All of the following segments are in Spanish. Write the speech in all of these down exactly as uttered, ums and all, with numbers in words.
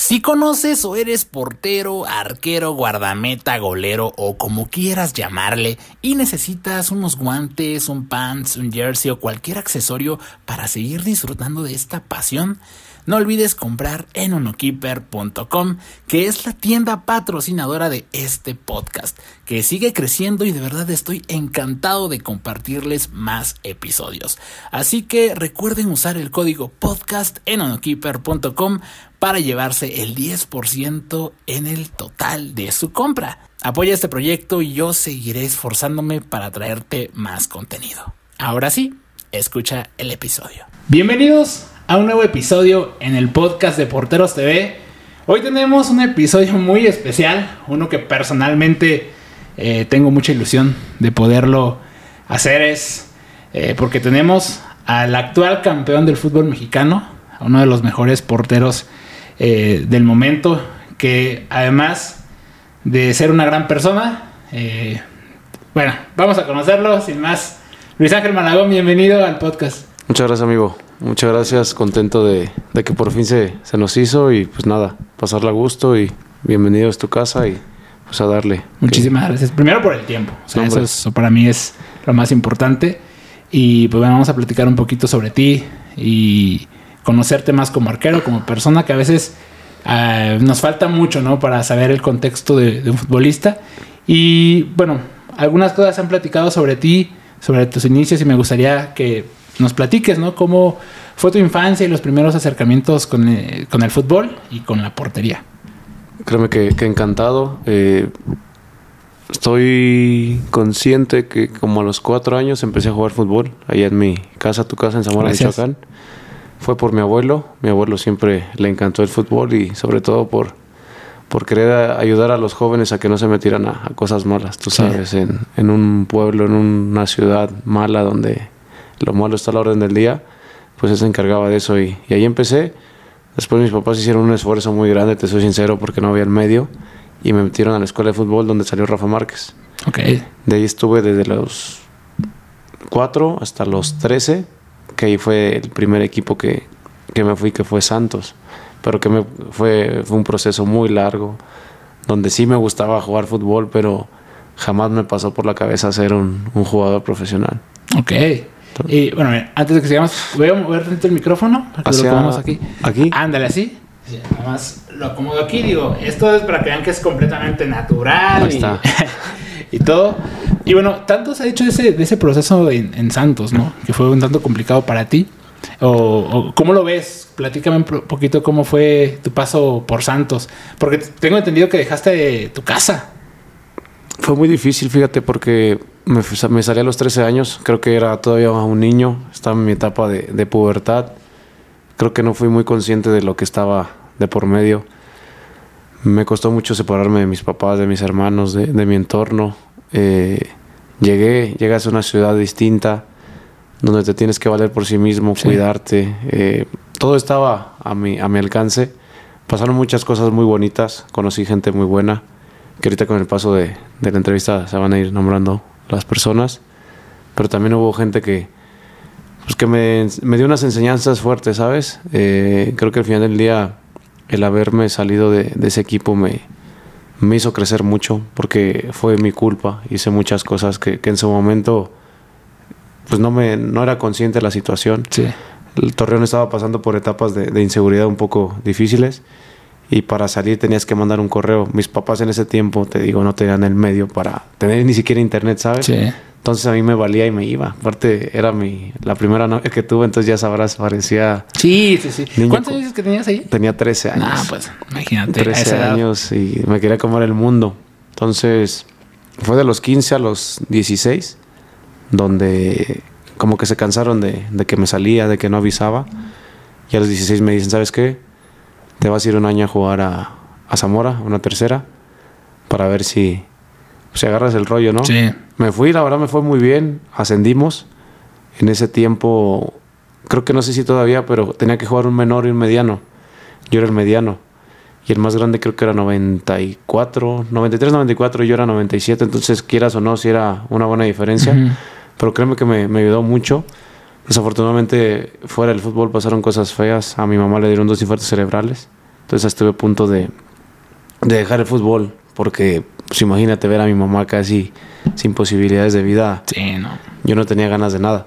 Si conoces o eres portero, arquero, guardameta, golero o como quieras llamarle y necesitas unos guantes, un pants, un jersey o cualquier accesorio para seguir disfrutando de esta pasión, no olvides comprar en unokeeper punto com, que es la tienda patrocinadora de este podcast, que sigue creciendo y de verdad estoy encantado de compartirles más episodios. Así que recuerden usar el código podcast en unokeeper punto com para llevarse el diez por ciento en el total de su compra. Apoya este proyecto y yo seguiré esforzándome para traerte más contenido. Ahora sí, escucha el episodio. Bienvenidos a un nuevo episodio en el podcast de Porteros T V. Hoy tenemos un episodio muy especial, uno que personalmente eh, tengo mucha ilusión de poderlo hacer, es eh, porque tenemos al actual campeón del fútbol mexicano, a uno de los mejores porteros eh, del momento, que además de ser una gran persona, eh, bueno, vamos a conocerlo sin más. Luis Ángel Malagón, bienvenido al podcast. Muchas gracias, amigo. Muchas gracias, contento de, de que por fin se, se nos hizo y pues nada, pasarla a gusto y bienvenido a tu casa y pues a darle. Muchísimas que... gracias. Primero por el tiempo, o sea, eso, eso para mí es lo más importante y pues bueno, vamos a platicar un poquito sobre ti y conocerte más como arquero, como persona, que a veces uh, nos falta mucho, ¿no? Para saber el contexto de, de un futbolista y bueno, algunas cosas han platicado sobre ti, sobre tus inicios y me gustaría que nos platiques, ¿no? Cómo fue tu infancia y los primeros acercamientos con el, con el fútbol y con la portería. Créeme que, que encantado. Eh, estoy consciente que como a los cuatro años empecé a jugar fútbol allá en mi casa, tu casa en Zamora, Gracias. Michoacán. Fue por mi abuelo. Mi abuelo siempre le encantó el fútbol y sobre todo por, por querer ayudar a los jóvenes a que no se metieran a, a cosas malas, tú sabes, sí. en, en un pueblo, en una ciudad mala donde lo malo está a la orden del día, pues él se encargaba de eso y, y ahí empecé. Después mis papás hicieron un esfuerzo muy grande, te soy sincero, porque no había el medio y me metieron a la escuela de fútbol donde salió Rafa Márquez. Okay. De ahí estuve desde los cuatro hasta los trece, que ahí fue el primer equipo que, que me fui, que fue Santos, pero que me, fue, fue un proceso muy largo, donde sí me gustaba jugar fútbol, pero jamás me pasó por la cabeza ser un, un jugador profesional. Ok. Y bueno, antes de que sigamos, voy a mover dentro el micrófono para que Hacia, lo pongamos aquí. ¿Aquí? Ándale, así. Sí, nada más lo acomodo aquí. Digo, esto es para que vean que es completamente natural. Ahí está. Y, y todo. Y bueno, tanto se ha hecho de ese, de ese proceso en, en Santos, ¿no? Que fue un tanto complicado para ti. O, o ¿cómo lo ves? Platícame un poquito cómo fue tu paso por Santos. Porque tengo entendido que dejaste tu casa. Fue muy difícil, fíjate, porque me, me salí a los trece años. Creo que era todavía un niño. Estaba en mi etapa de, de pubertad. Creo que no fui muy consciente de lo que estaba de por medio. Me costó mucho separarme de mis papás, de mis hermanos, de, de mi entorno. Eh, llegué, llegas a una ciudad distinta, donde te tienes que valer por sí mismo, sí. cuidarte. Eh, todo estaba a mi, a mi alcance. Pasaron muchas cosas muy bonitas. Conocí gente muy buena, que ahorita con el paso de, de la entrevista se van a ir nombrando las personas, pero también hubo gente que pues que me, me dio unas enseñanzas fuertes, ¿sabes? Eh, creo que al final del día el haberme salido de, de ese equipo me, me hizo crecer mucho, porque fue mi culpa, hice muchas cosas que, que en su momento pues no, me, no era consciente de la situación. Sí. El Torreón estaba pasando por etapas de, de inseguridad un poco difíciles, y para salir tenías que mandar un correo. Mis papás en ese tiempo, te digo, no tenían el medio para tener ni siquiera internet, ¿sabes? Sí. Entonces a mí me valía y me iba. Aparte, era mi la primera novia que tuve, entonces ya sabrás, parecía... Sí, sí, sí. Niño. ¿Cuántos años que tenías ahí? Tenía trece años. Ah, pues, imagínate. trece años y me quería comer el mundo. Entonces, fue de los quince a los dieciséis, donde como que se cansaron de, de que me salía, de que no avisaba. Y a los dieciséis me dicen, ¿sabes qué? Te vas a ir un año a jugar a, a Zamora, una tercera, para ver si, si agarras el rollo, ¿no? Sí. Me fui, la verdad me fue muy bien, ascendimos. En ese tiempo, creo que no sé si todavía, pero tenía que jugar un menor y un mediano. Yo era el mediano. Y el más grande creo que era noventa y cuatro, noventa y tres, noventa y cuatro, y yo era noventa y siete. Entonces, quieras o no, sí era una buena diferencia. Uh-huh. Pero créeme que me, me ayudó mucho. Desafortunadamente, fuera del fútbol pasaron cosas feas. A mi mamá le dieron dos infartos cerebrales. Entonces estuve a punto de, de dejar el fútbol, porque pues imagínate ver a mi mamá casi sin posibilidades de vida. Sí, no. Yo no tenía ganas de nada.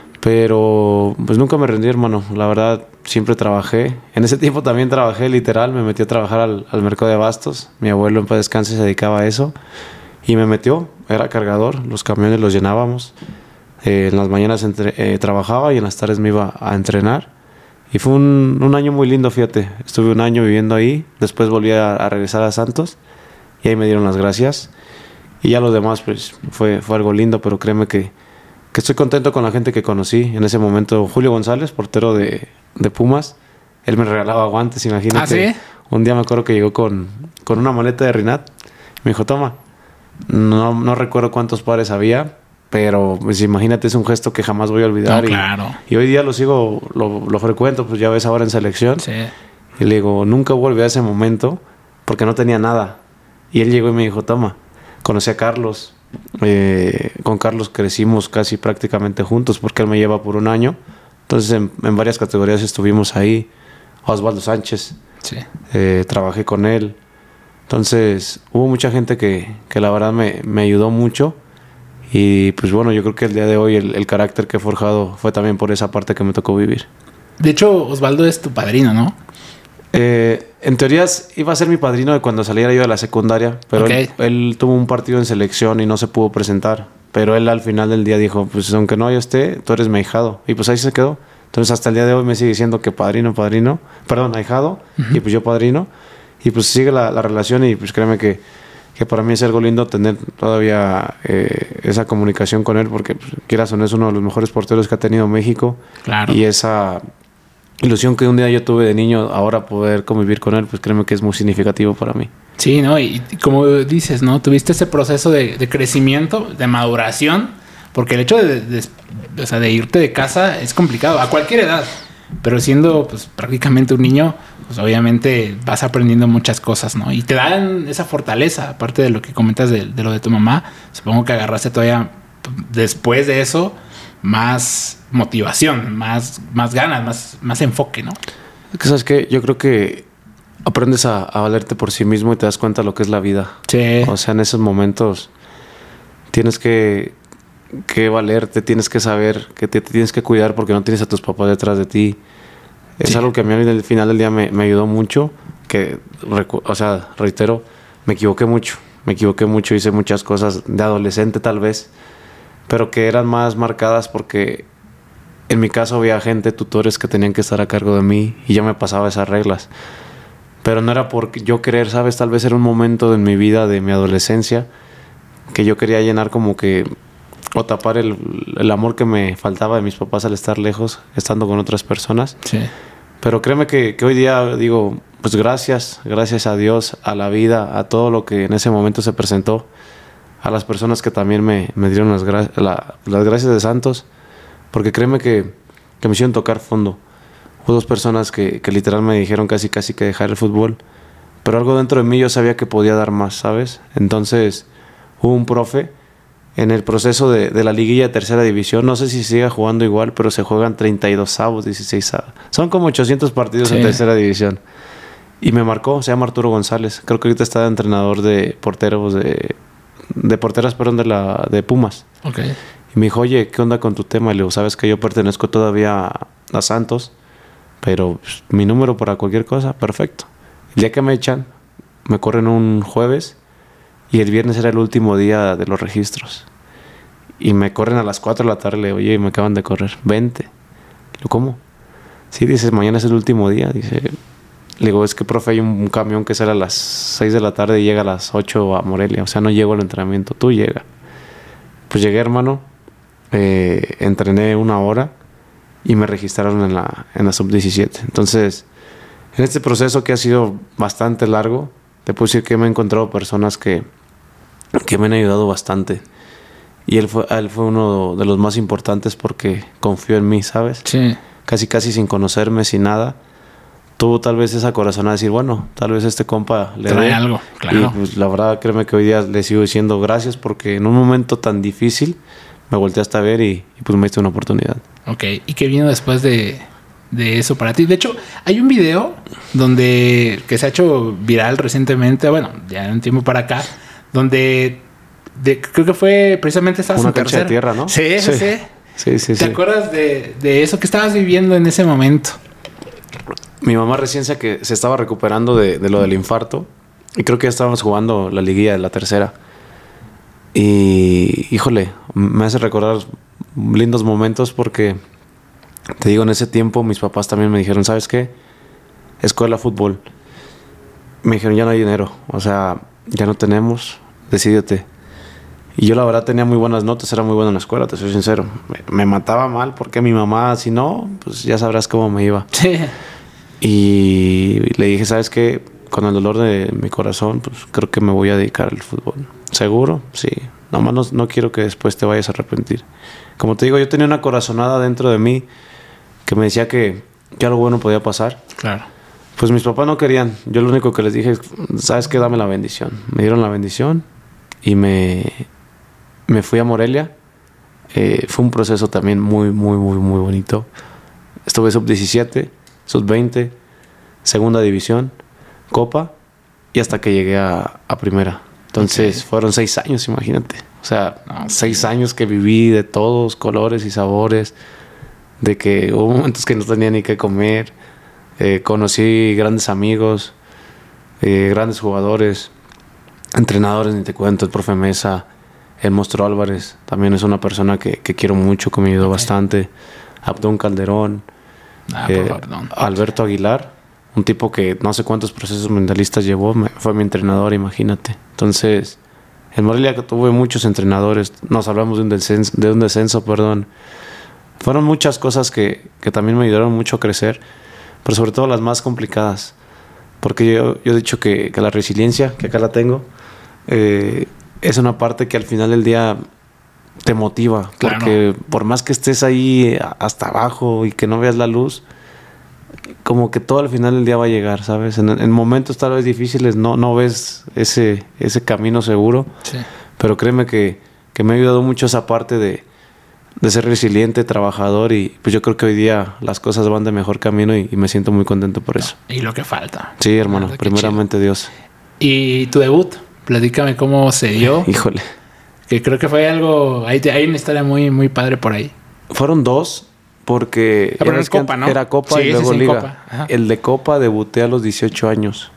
Pero pues nunca me rendí, hermano. La verdad, siempre trabajé. En ese tiempo también trabajé, literal. Me metí a trabajar al, al mercado de abastos. Mi abuelo en paz descanse se dedicaba a eso. Y me metió. Era cargador. Los camiones los llenábamos. Eh, en las mañanas entre, eh, trabajaba y en las tardes me iba a entrenar. Y fue un, un año muy lindo, fíjate. Estuve un año viviendo ahí. Después volví a, a regresar a Santos. Y ahí me dieron las gracias. Y ya lo demás, pues, fue, fue algo lindo. Pero créeme que, que estoy contento con la gente que conocí. En ese momento, Julio González, portero de, de Pumas. Él me regalaba guantes, imagínate. ¿Ah, sí? Un día me acuerdo que llegó con, con una maleta de Rinat. Me dijo, toma. No, no recuerdo cuántos pares había. Pero pues imagínate, es un gesto que jamás voy a olvidar. No, claro. Y, y hoy día lo sigo, lo, lo frecuento, pues ya ves ahora en selección. Sí. Y le digo, nunca volví a ese momento porque no tenía nada. Y él llegó y me dijo, toma. Conocí a Carlos. Eh, con Carlos crecimos casi prácticamente juntos porque él me lleva por un año. Entonces en, en varias categorías estuvimos ahí. Osvaldo Sánchez. Sí. Eh, trabajé con él. Entonces hubo mucha gente que, que la verdad me, me ayudó mucho. Y pues bueno, yo creo que el día de hoy el, el carácter que he forjado fue también por esa parte que me tocó vivir. De hecho, Osvaldo es tu padrino, ¿no? Eh, en teoría iba a ser mi padrino de cuando saliera yo de la secundaria, pero Okay. él, él tuvo un partido en selección y no se pudo presentar. Pero él al final del día dijo, pues aunque no yo esté, tú eres mi ahijado. Y pues ahí se quedó. Entonces hasta el día de hoy me sigue diciendo que padrino, padrino, perdón, ahijado, uh-huh. Y pues yo padrino. Y pues sigue la, la relación y pues créeme que que para mí es algo lindo tener todavía eh, esa comunicación con él, porque pues, quieras o no es uno de los mejores porteros que ha tenido México. Claro. Y esa ilusión que un día yo tuve de niño, ahora poder convivir con él, pues créeme que es muy significativo para mí. Sí, ¿no? Y, y como dices, ¿no? Tuviste ese proceso de, de crecimiento, de maduración, porque el hecho de, de, de, o sea, de irte de casa es complicado, a cualquier edad. Pero siendo pues prácticamente un niño, pues obviamente vas aprendiendo muchas cosas, ¿no? Y te dan esa fortaleza, aparte de lo que comentas de, de lo de tu mamá. Supongo que agarraste todavía después de eso más motivación, más, más ganas, más, más enfoque, ¿no? Es que, ¿sabes qué? Yo creo que aprendes a, a valerte por sí mismo y te das cuenta de lo que es la vida. Sí. O sea, en esos momentos tienes que... que valerte, tienes que saber que te, te tienes que cuidar porque no tienes a tus papás detrás de ti. Es sí. Algo que a mí al final del día me, me ayudó mucho, que, o sea, reitero, me equivoqué mucho, me equivoqué mucho, hice muchas cosas de adolescente tal vez, pero que eran más marcadas porque en mi caso había gente, tutores que tenían que estar a cargo de mí y yo me pasaba esas reglas. Pero no era por yo querer, ¿sabes? Tal vez era un momento en mi vida, de mi adolescencia, que yo quería llenar como que o tapar el, el amor que me faltaba de mis papás al estar lejos, estando con otras personas. Sí. Pero créeme que, que hoy día digo, pues gracias, gracias a Dios, a la vida, a todo lo que en ese momento se presentó, a las personas que también me, me dieron las, gra- la, las gracias de santos, porque créeme que, que me hicieron tocar fondo. Hubo dos personas que, que literal me dijeron casi casi que dejar el fútbol, pero algo dentro de mí yo sabía que podía dar más, ¿sabes? Entonces hubo un profe en el proceso de, de la liguilla de tercera división, no sé si siga jugando igual, pero se juegan treinta y dos avos, dieciséis avos. Son como ochocientos partidos sí. En tercera división. Y me marcó, se llama Arturo González. Creo que ahorita está de entrenador de porteros, de, de porteras, perdón, de, la, de Pumas. Okay. Y me dijo, oye, ¿qué onda con tu tema? Y le digo, sabes que yo pertenezco todavía a, a Santos, pero pues, mi número para cualquier cosa, perfecto. El día que me echan, me corren un jueves, y el viernes era el último día de los registros. Y me corren a las cuatro de la tarde. Le digo, oye, me acaban de correr. Vente. Le digo, ¿cómo? Sí, dice, mañana es el último día. Dice, le digo, es que, profe, hay un, un camión que sale a las seis de la tarde y llega a las ocho a Morelia. O sea, no llego al entrenamiento. Tú llega. Pues llegué, hermano. Eh, entrené una hora y me registraron en la, en la sub diecisiete. Entonces, en este proceso que ha sido bastante largo, te puedo decir que me he encontrado personas que, que me han ayudado bastante. Y él fue, él fue uno de los más importantes porque confió en mí, ¿sabes? Sí. Casi, casi sin conocerme, sin nada. Tuvo tal vez esa corazonada de decir, bueno, tal vez este compa le trae dé algo, claro. Y pues la verdad, créeme que hoy día le sigo diciendo gracias porque en un momento tan difícil me volteaste a ver y, y pues me diste una oportunidad. Ok. ¿Y qué vino después de, de eso para ti. De hecho, hay un video donde que se ha hecho viral recientemente, bueno, ya en un tiempo para acá, donde de, creo que fue precisamente estabas una en cancha tercera. de tierra, ¿no? Sí, sí, sí. Sí, sí, ¿Te sí. acuerdas de, de eso que estabas viviendo en ese momento? Mi mamá recién se, que se estaba recuperando de, de lo del infarto. Y creo que ya estábamos jugando la liguilla de la tercera. Y, híjole, me hace recordar lindos momentos porque, te digo, en ese tiempo mis papás también me dijeron, ¿sabes qué? Escuela, fútbol. Me dijeron, ya no hay dinero. O sea, ya no tenemos, decídete. Y yo la verdad tenía muy buenas notas, era muy bueno en la escuela, te soy sincero. Me, me mataba mal porque mi mamá, si no, pues ya sabrás cómo me iba. Sí. Y le dije, ¿sabes qué? Con el dolor de mi corazón, pues creo que me voy a dedicar al fútbol. ¿Seguro? Sí. Nomás no, no quiero que después te vayas a arrepentir. Como te digo, yo tenía una corazonada dentro de mí que me decía que, que algo bueno podía pasar. Claro. Pues mis papás no querían. Yo lo único que les dije es, ¿sabes qué? Dame la bendición. Me dieron la bendición y me, me fui a Morelia. Eh, fue un proceso también muy, muy, muy, muy bonito. Estuve sub diecisiete, sub veinte, segunda división, Copa y hasta que llegué a, a primera. Entonces okay. Fueron seis años, imagínate. O sea, okay. seis años que viví de todos colores y sabores, de que hubo momentos que no tenía ni qué comer. Eh, conocí grandes amigos, eh, grandes jugadores, entrenadores, ni te cuento, el profe Mesa, el Monstruo Álvarez, también es una persona que, que quiero mucho, que me ayudó okay. bastante. Abdón Calderón, ah, eh, Alberto Aguilar, un tipo que no sé cuántos procesos mentalistas llevó, me, fue mi entrenador, imagínate. Entonces, en Morelia que tuve muchos entrenadores, nos hablamos de un descenso, de un descenso, perdón. Fueron muchas cosas que, que también me ayudaron mucho a crecer, pero sobre todo las más complicadas. Porque yo, yo he dicho que, que la resiliencia, que acá la tengo, eh, es una parte que al final del día te motiva. Claro. Porque por más que estés ahí hasta abajo y que no veas la luz, como que todo al final del día va a llegar, ¿sabes? En, en momentos tal vez difíciles no, no ves ese, ese camino seguro. Sí. Pero créeme que, que me ha ayudado mucho esa parte de, de ser resiliente, trabajador, y pues yo creo que hoy día las cosas van de mejor camino y, y me siento muy contento por eso. Y lo que falta. Sí, hermano, primeramente Dios. ¿Y tu debut? Platícame cómo se dio. Híjole. Que creo que fue algo... Hay, hay una historia muy, muy padre por ahí. Fueron dos, porque ah, era, Copa, ¿no? era Copa sí, y luego sí, Liga. El de Copa debuté a los dieciocho años.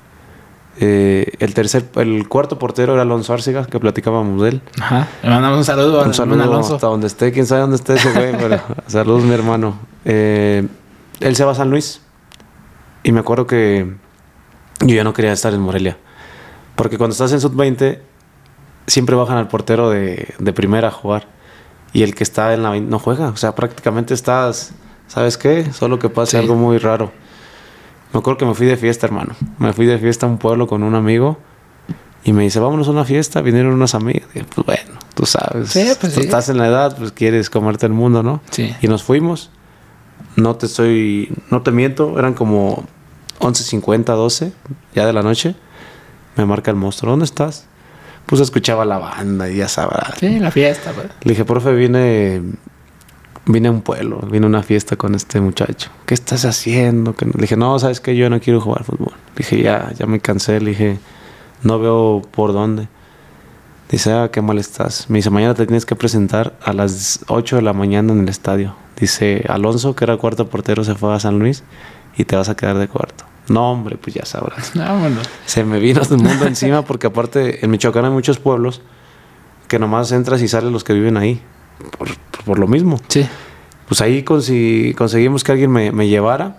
Eh, el tercer, el cuarto portero era Alonso Arcega, que platicábamos de él. Ajá. Le mandamos un saludo a un saludo Alonso. Hasta donde esté, quién sabe dónde esté ese güey, pero saludos, mi hermano. Eh, él se va a San Luis. Y me acuerdo que yo ya no quería estar en Morelia. Porque cuando estás en sub veinte, siempre bajan al portero de, de primera a jugar. Y el que está en la no juega. O sea, prácticamente estás, ¿sabes qué? Solo que pase sí. algo muy raro. Me acuerdo que me fui de fiesta, hermano. Me fui de fiesta a un pueblo con un amigo. Y me dice, vámonos a una fiesta. Vinieron unas amigas. Y pues bueno, tú sabes. Sí, pues tú sí. estás en la edad, pues quieres comerte el mundo, ¿no? Sí. Y nos fuimos. No te estoy... No te miento. Eran como once cincuenta, doce. Ya de la noche. Me marca el monstruo. ¿Dónde estás? Pues escuchaba la banda y ya sabrás. Sí, la fiesta. Pues. Le dije, profe, vine... Vine a un pueblo, vine a una fiesta con este muchacho. ¿Qué estás haciendo? Le dije, no, ¿sabes qué? Yo no quiero jugar fútbol. Le dije, ya, ya me cansé. Le dije, no veo por dónde. Dice, ah, qué mal estás. Me dice, mañana te tienes que presentar a las ocho de la mañana en el estadio. Dice, Alonso, que era cuarto portero, se fue a San Luis y te vas a quedar de cuarto. No, hombre, pues ya sabrás. No, bueno. Se me vino el mundo encima porque aparte en Michoacán hay muchos pueblos que nomás entras y salen los que viven ahí. Por, por, por lo mismo. Sí. Pues ahí consi- conseguimos que alguien me, me llevara.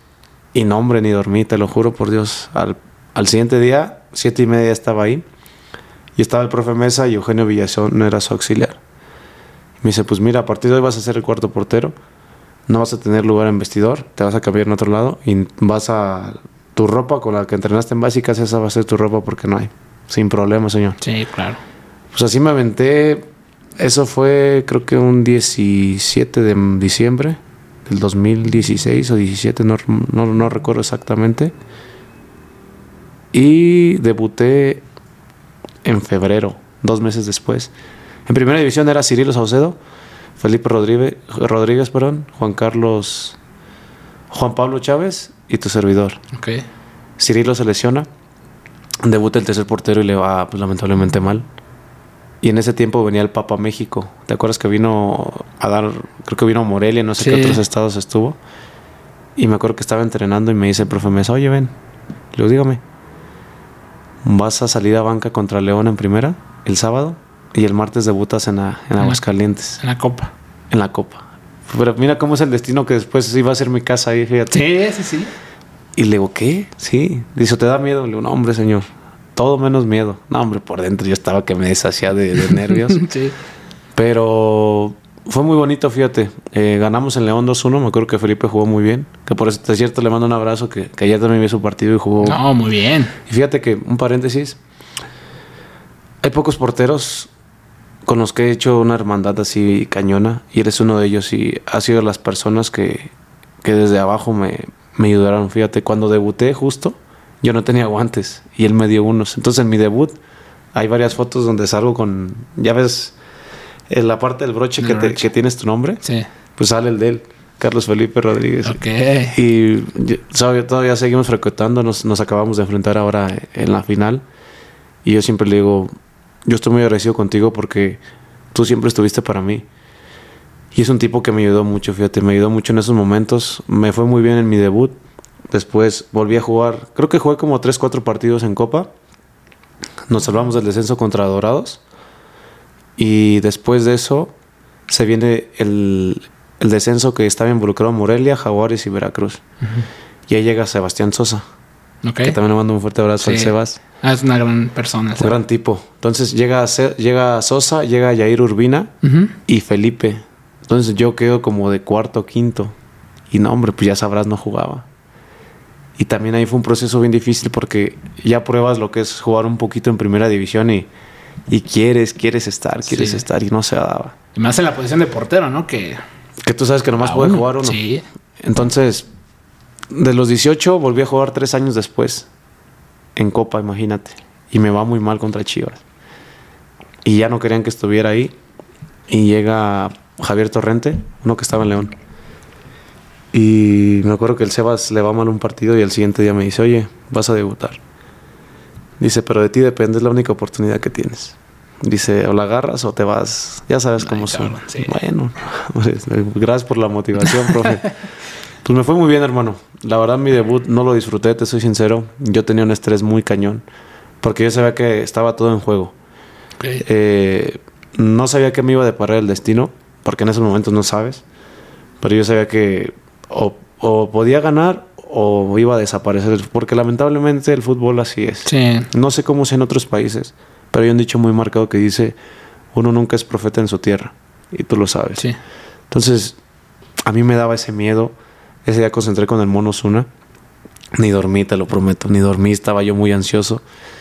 Y no, hombre, ni dormí, te lo juro por Dios. Al, al siguiente día, siete y media estaba ahí. Y estaba el profe Mesa y Eugenio Villazón, no era su auxiliar. Me dice, pues mira, a partir de hoy vas a ser el cuarto portero. No vas a tener lugar en vestidor. Te vas a cambiar en otro lado. Y vas a... Tu ropa con la que entrenaste en básicas, esa va a ser tu ropa porque no hay. Sin problema, señor. Sí, claro. Pues así me aventé... Eso fue, creo que un diecisiete de diciembre del dos mil dieciséis o diecisiete, no, no, no recuerdo exactamente. Y debuté en febrero, dos meses después. En primera división era Cirilo Saucedo, Felipe Rodríguez, Rodríguez perdón, Juan Carlos Juan Pablo Chávez y tu servidor. Ok. Cirilo se lesiona, debuta el tercer portero y le va pues, lamentablemente mal. Y en ese tiempo venía el Papa a México. ¿Te acuerdas que vino a dar, creo que vino a Morelia, no sé Sí. qué otros estados estuvo? Y me acuerdo que estaba entrenando y me dice el profe Mesa, oye, ven, le digo, dígame, vas a salir a banca contra León en primera el sábado y el martes debutas en, la, en Aguascalientes, En la copa. en la Copa. Pero mira cómo es el destino que después iba a ser mi casa ahí, fíjate. Sí, sí, sí. Y le digo, ¿qué? Sí. Dice, ¿te da miedo? Le digo, no, hombre, señor. Todo menos miedo. No, hombre, por dentro yo estaba que me deshacía de, de nervios. Sí. Pero fue muy bonito, fíjate. Eh, ganamos en León dos uno. Me acuerdo que Felipe jugó muy bien. Que por eso, es cierto, le mando un abrazo. Que, que ayer también vi su partido y jugó. No, muy bien. Y fíjate que, un paréntesis. Hay pocos porteros con los que he hecho una hermandad así cañona. Y eres uno de ellos. Y has sido de las personas que, que desde abajo me, me ayudaron. Fíjate, cuando debuté justo, yo no tenía guantes. Y él me dio unos. Entonces, en mi debut, hay varias fotos donde salgo con... Ya ves, en la parte del broche, El que, te- broche. que tienes tu nombre. Sí. Pues sale el de él, Carlos Felipe Rodríguez. Ok. Y yo- todavía, todavía seguimos frecuentando, nos, nos acabamos de enfrentar ahora en la final. Y yo siempre le digo, yo estoy muy agradecido contigo porque tú siempre estuviste para mí. Y es un tipo que me ayudó mucho, fíjate, me ayudó mucho en esos momentos. Me fue muy bien en mi debut. Después volví a jugar, creo que jugué como tres, cuatro partidos en Copa. Nos salvamos del descenso contra Dorados. Y después de eso se viene el, el descenso que estaba involucrado Morelia, Jaguares y Veracruz. Y ahí llega Sebastián Sosa, Ok. que también le mando un fuerte abrazo al Sí. Sebas. Ah, es una gran persona. Un gran tipo. Entonces llega, Ce- llega Sosa, llega Yair Urbina Ujú. y Felipe. Entonces yo quedo como de cuarto, quinto. Y no, hombre, pues ya sabrás, no jugaba. Y también ahí fue un proceso bien difícil porque ya pruebas lo que es jugar un poquito en primera división y, y quieres, quieres estar, quieres Sí. estar y no se daba. Y más en la posición de portero, ¿no? Que... Que tú sabes que nomás Ah, puede uno. jugar uno. Sí. Entonces, de los dieciocho volví a jugar tres años después. En Copa, imagínate. Y me va muy mal contra Chivas. Y ya no querían que estuviera ahí. Y llega Javier Torrente, uno que estaba en León. Y me acuerdo que el Sebas le va mal un partido y el siguiente día me dice, oye, vas a debutar. Dice, pero de ti depende, es la única oportunidad que tienes. Dice, o la agarras o te vas. Ya sabes Ay, cómo son. cabrón, sí. Bueno, pues, gracias por la motivación, profe. Pues me fue muy bien, hermano. La verdad, mi debut no lo disfruté, te soy sincero. Yo tenía un estrés muy cañón. Porque yo sabía que estaba todo en juego. Ok. Eh, no sabía que me iba a deparar el destino, porque en esos momentos no sabes. Pero yo sabía que o, o podía ganar o iba a desaparecer. Porque lamentablemente el fútbol así es. Sí. No sé cómo sea en otros países, pero hay un dicho muy marcado que dice, uno nunca es profeta en su tierra. Y tú lo sabes. Sí. Entonces, a mí me daba ese miedo. Ese día concentré con el Mono Osuna. Ni dormí, te lo prometo. Ni dormí, estaba yo muy ansioso.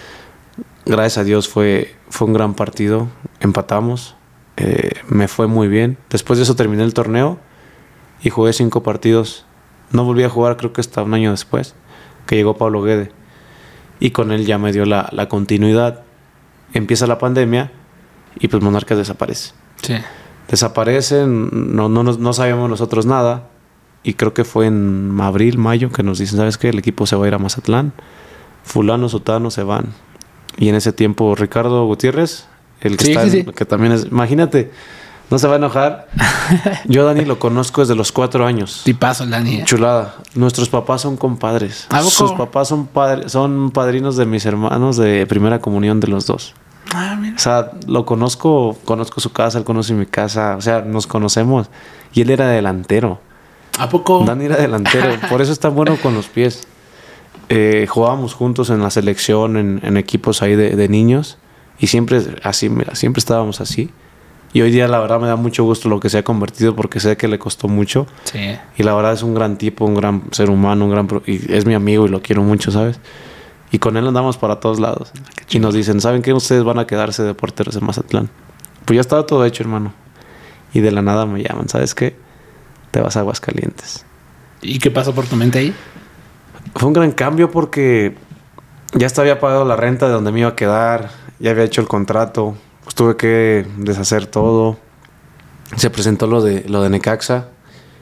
Gracias a Dios fue, fue un gran partido. Empatamos. Eh, me fue muy bien. Después de eso terminé el torneo y jugué cinco partidos. No volví a jugar, creo que hasta un año después, que llegó Pablo Guede. Y con él ya me dio la, la continuidad. Empieza la pandemia y pues Monarcas desaparece. Sí. Desaparecen, no, no, nos- no sabíamos nosotros nada. Y creo que fue en abril, mayo, que nos dicen, ¿sabes qué? El equipo se va a ir a Mazatlán. Fulano, sutano se van. Y en ese tiempo Ricardo Gutiérrez, el que Sí, está, sí, en- sí. que también es, imagínate, no se va a enojar. Yo a Dani lo conozco desde los cuatro años. Tipazo, el Dani. ¿eh? Chulada. Nuestros papás son compadres. ¿A poco? Sus papás son, padre- son padrinos de mis hermanos de primera comunión de los dos. Ah, mira. O sea, lo conozco, conozco su casa, él conoce mi casa, o sea, nos conocemos. Y él era delantero. ¿A poco? Dani era delantero, por eso es tan bueno con los pies. Eh, jugábamos juntos en la selección, en, en equipos ahí de, de niños. Y siempre así, mira, siempre estábamos así. Y hoy día la verdad me da mucho gusto lo que se ha convertido porque sé que le costó mucho. Sí. Y la verdad es un gran tipo, un gran ser humano, un gran pro- y es mi amigo y lo quiero mucho, ¿sabes? Y con él andamos para todos lados. Y nos dicen, ¿saben qué? Ustedes van a quedarse de porteros en Mazatlán. Pues ya estaba todo hecho, hermano. Y de la nada me llaman, ¿sabes qué? Te vas a Aguascalientes. ¿Y qué pasó por tu mente ahí? Fue un gran cambio porque ya hasta había pagado la renta de donde me iba a quedar, ya había hecho el contrato, pues tuve que deshacer todo. Se presentó lo de lo de Necaxa.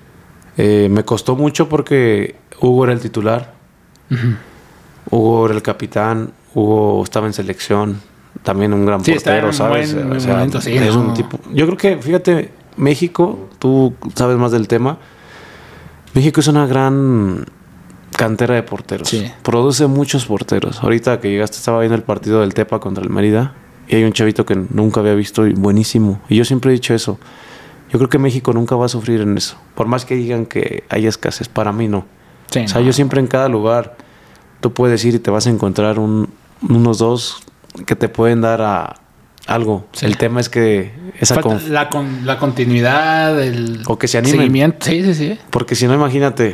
Eh, me costó mucho porque Hugo era el titular. Uh-huh. Hugo era el capitán. Hugo estaba en selección. También un gran sí, portero, está en ¿sabes? Buen, o sea, momento, sí, es no. un tipo... Yo creo que, fíjate, México, tú sabes más del tema. México es una gran cantera de porteros. Sí. Produce muchos porteros. Ahorita que llegaste estaba viendo el partido del Tepa contra el Mérida y hay un chavito que nunca había visto y buenísimo. Y yo siempre he dicho eso. Yo creo que México nunca va a sufrir en eso. Por más que digan que hay escasez, para mí no. Sí, o sea, no. Yo siempre en cada lugar tú puedes ir y te vas a encontrar un, unos dos que te pueden dar a algo. Sí. El tema es que esa conf... la, con, la continuidad, el o que se animen. Seguimiento. Sí, sí, sí. Porque si no, imagínate,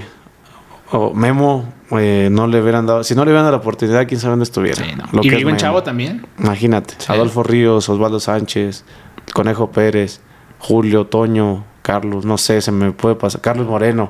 o Memo eh, no le hubieran dado, si no le hubieran dado la oportunidad, quién sabe dónde estuviera. Sí, no. Lo y vive en Chavo también. Imagínate, sí. Adolfo Ríos, Osvaldo Sánchez, Conejo Pérez, Julio, Toño, Carlos, no sé, se me puede pasar, Carlos Moreno,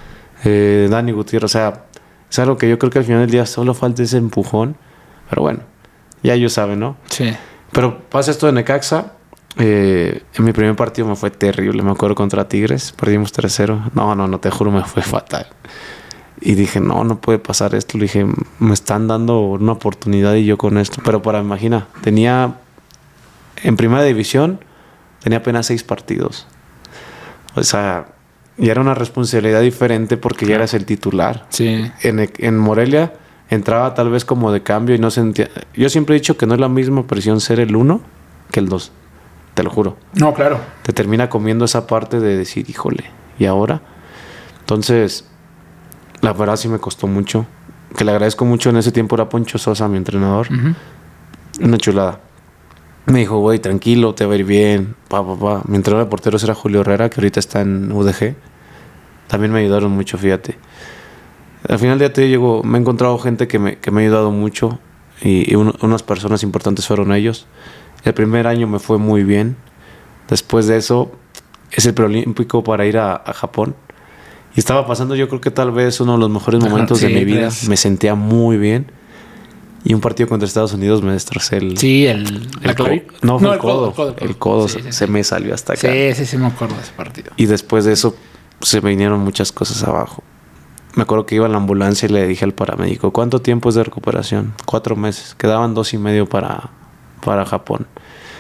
eh, Dani Gutiérrez, o sea, es algo que yo creo que al final del día solo falta ese empujón, pero bueno, ya ellos saben, ¿no? Sí. Pero pasa esto de Necaxa, eh, en mi primer partido me fue terrible, me acuerdo contra Tigres, perdimos tres cero, no, no, no, te juro, me fue fatal. Y dije, no, no puede pasar esto, le dije, me están dando una oportunidad y yo con esto, pero para, imagina, tenía en primera división, tenía apenas seis partidos. O sea, ya era una responsabilidad diferente porque ya eras el titular. Sí. En, en Morelia entraba tal vez como de cambio y no sentía... Yo siempre he dicho que no es la misma presión ser el uno que el dos. Te lo juro. No, claro. Te termina comiendo esa parte de decir, híjole, ¿y ahora? Entonces, la verdad sí me costó mucho. Que le agradezco mucho. En ese tiempo era Poncho Sosa, mi entrenador. Uh-huh. Una chulada. Me dijo, güey, tranquilo, te va a ir bien. Pa, pa, pa. Mi entrenador de porteros era Julio Herrera, que ahorita está en U D G. También me ayudaron mucho, fíjate. Al final del día te digo, me he encontrado gente que me, que me ha ayudado mucho. Y, y un, unas personas importantes fueron ellos. El primer año me fue muy bien. Después de eso, es el preolímpico para ir a, a Japón. Y estaba pasando, yo creo que tal vez uno de los mejores momentos Ajá, sí, de mi vida. Pues. Me sentía muy bien. Y un partido contra Estados Unidos me destrocé el... Sí, el... el co- no, fue no, el, codo, el codo. El codo sí, se, sí, se sí. me salió hasta acá. Sí, sí, sí me acuerdo de ese partido. Y después de eso se me vinieron muchas cosas abajo. Me acuerdo que iba a la ambulancia y le dije al paramédico, ¿cuánto tiempo es de recuperación? Cuatro meses. Quedaban dos y medio para, para Japón.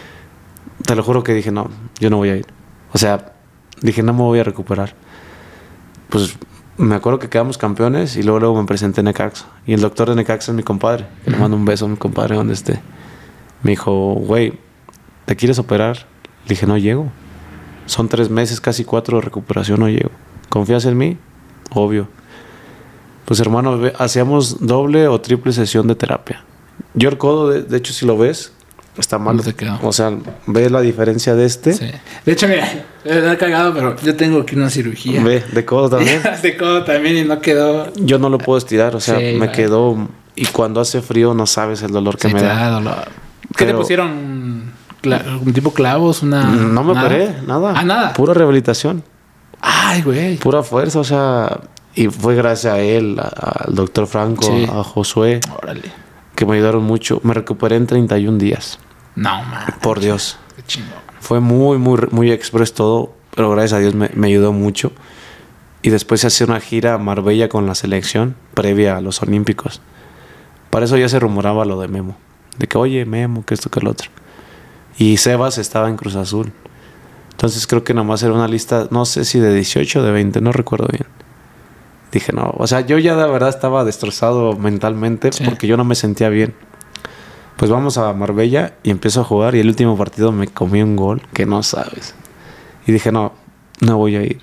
Te lo juro que dije, no, yo no voy a ir. O sea, dije, no me voy a recuperar. Pues... Me acuerdo que quedamos campeones y luego, luego me presenté en Necaxa. Y el doctor de Necaxa es mi compadre. Que le mando un beso a mi compadre donde esté. Me dijo, güey, ¿te quieres operar? Le dije, no llego. Son tres meses, casi cuatro de recuperación, no llego. ¿Confías en mí? Obvio. Pues hermano, hacíamos doble o triple sesión de terapia. Yo el codo, de, de hecho, si lo ves... Está mal. O sea, ¿ves la diferencia de este? Sí. De hecho, mira, me he cagado, pero yo tengo aquí una cirugía. Ve, de codo también. De codo también y no quedó. Yo no lo puedo estirar, o sea, sí, me vale. quedó. Y cuando hace frío no sabes el dolor que sí, me te da. da dolor. ¿Qué pero... te pusieron? ¿Un tipo clavos? Una. No me operé, nada. Ah, nada. Pura rehabilitación. Ay, güey. Pura fuerza, o sea. Y fue gracias a él, al doctor Franco, sí. a Josué. Órale. Que me ayudaron mucho. Me recuperé en treinta y un días. No, man. Por Dios. Qué chingón. Fue muy, muy, muy express todo, pero gracias a Dios me, me ayudó mucho. Y después se hace una gira a Marbella con la selección, previa a los Olímpicos. Para eso ya se rumoraba lo de Memo. De que, oye, Memo, que esto, que el otro. Y Sebas estaba en Cruz Azul. Entonces creo que nomás era una lista, no sé si de dieciocho o de veinte, no recuerdo bien. Dije, no, o sea, yo ya de verdad estaba destrozado mentalmente sí. porque yo no me sentía bien. Pues vamos a Marbella y empiezo a jugar y el último partido me comí un gol que no sabes. Y dije, no, no voy a ir.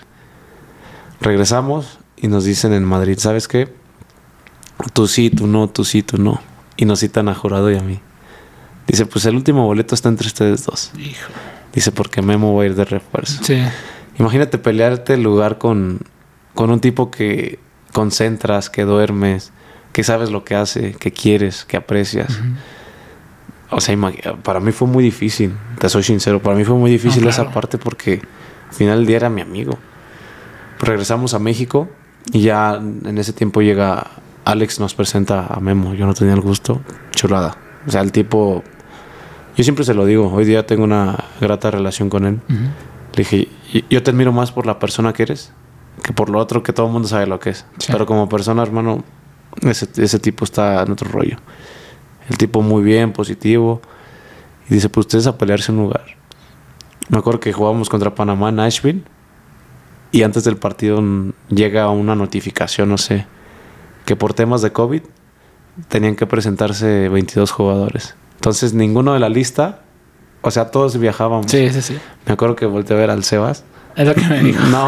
Regresamos y nos dicen en Madrid, ¿sabes qué? Tú sí, tú no, tú sí, tú no. Y nos citan a Jurado y a mí. Dice, pues el último boleto está entre ustedes dos. Hijo. Dice, porque Memo va a ir de refuerzo. Sí. Imagínate pelearte el lugar con, con un tipo que concentras, que duermes, que sabes lo que hace, que quieres, que aprecias. Uh-huh. O sea, para mí fue muy difícil, te soy sincero, para mí fue muy difícil no, claro. esa parte porque al final del día era mi amigo. Pues regresamos a México y ya en ese tiempo llega Alex, nos presenta a Memo, yo no tenía el gusto, chulada. O sea, el tipo, yo siempre se lo digo, hoy día tengo una grata relación con él. Uh-huh. Le dije, yo te admiro más por la persona que eres que por lo otro que todo el mundo sabe lo que es. Sí. Pero como persona, hermano, ese, ese tipo está en otro rollo. El tipo muy bien, positivo. Y dice, pues ustedes a pelearse un lugar. Me acuerdo que jugábamos contra Panamá en Nashville. Y antes del partido llega una notificación, no sé, que por temas de COVID tenían que presentarse veintidós jugadores. Entonces ninguno de la lista, o sea, todos viajábamos. Sí, sí, sí. Me acuerdo que volteé a ver al Sebas. Es lo que me dijo. No,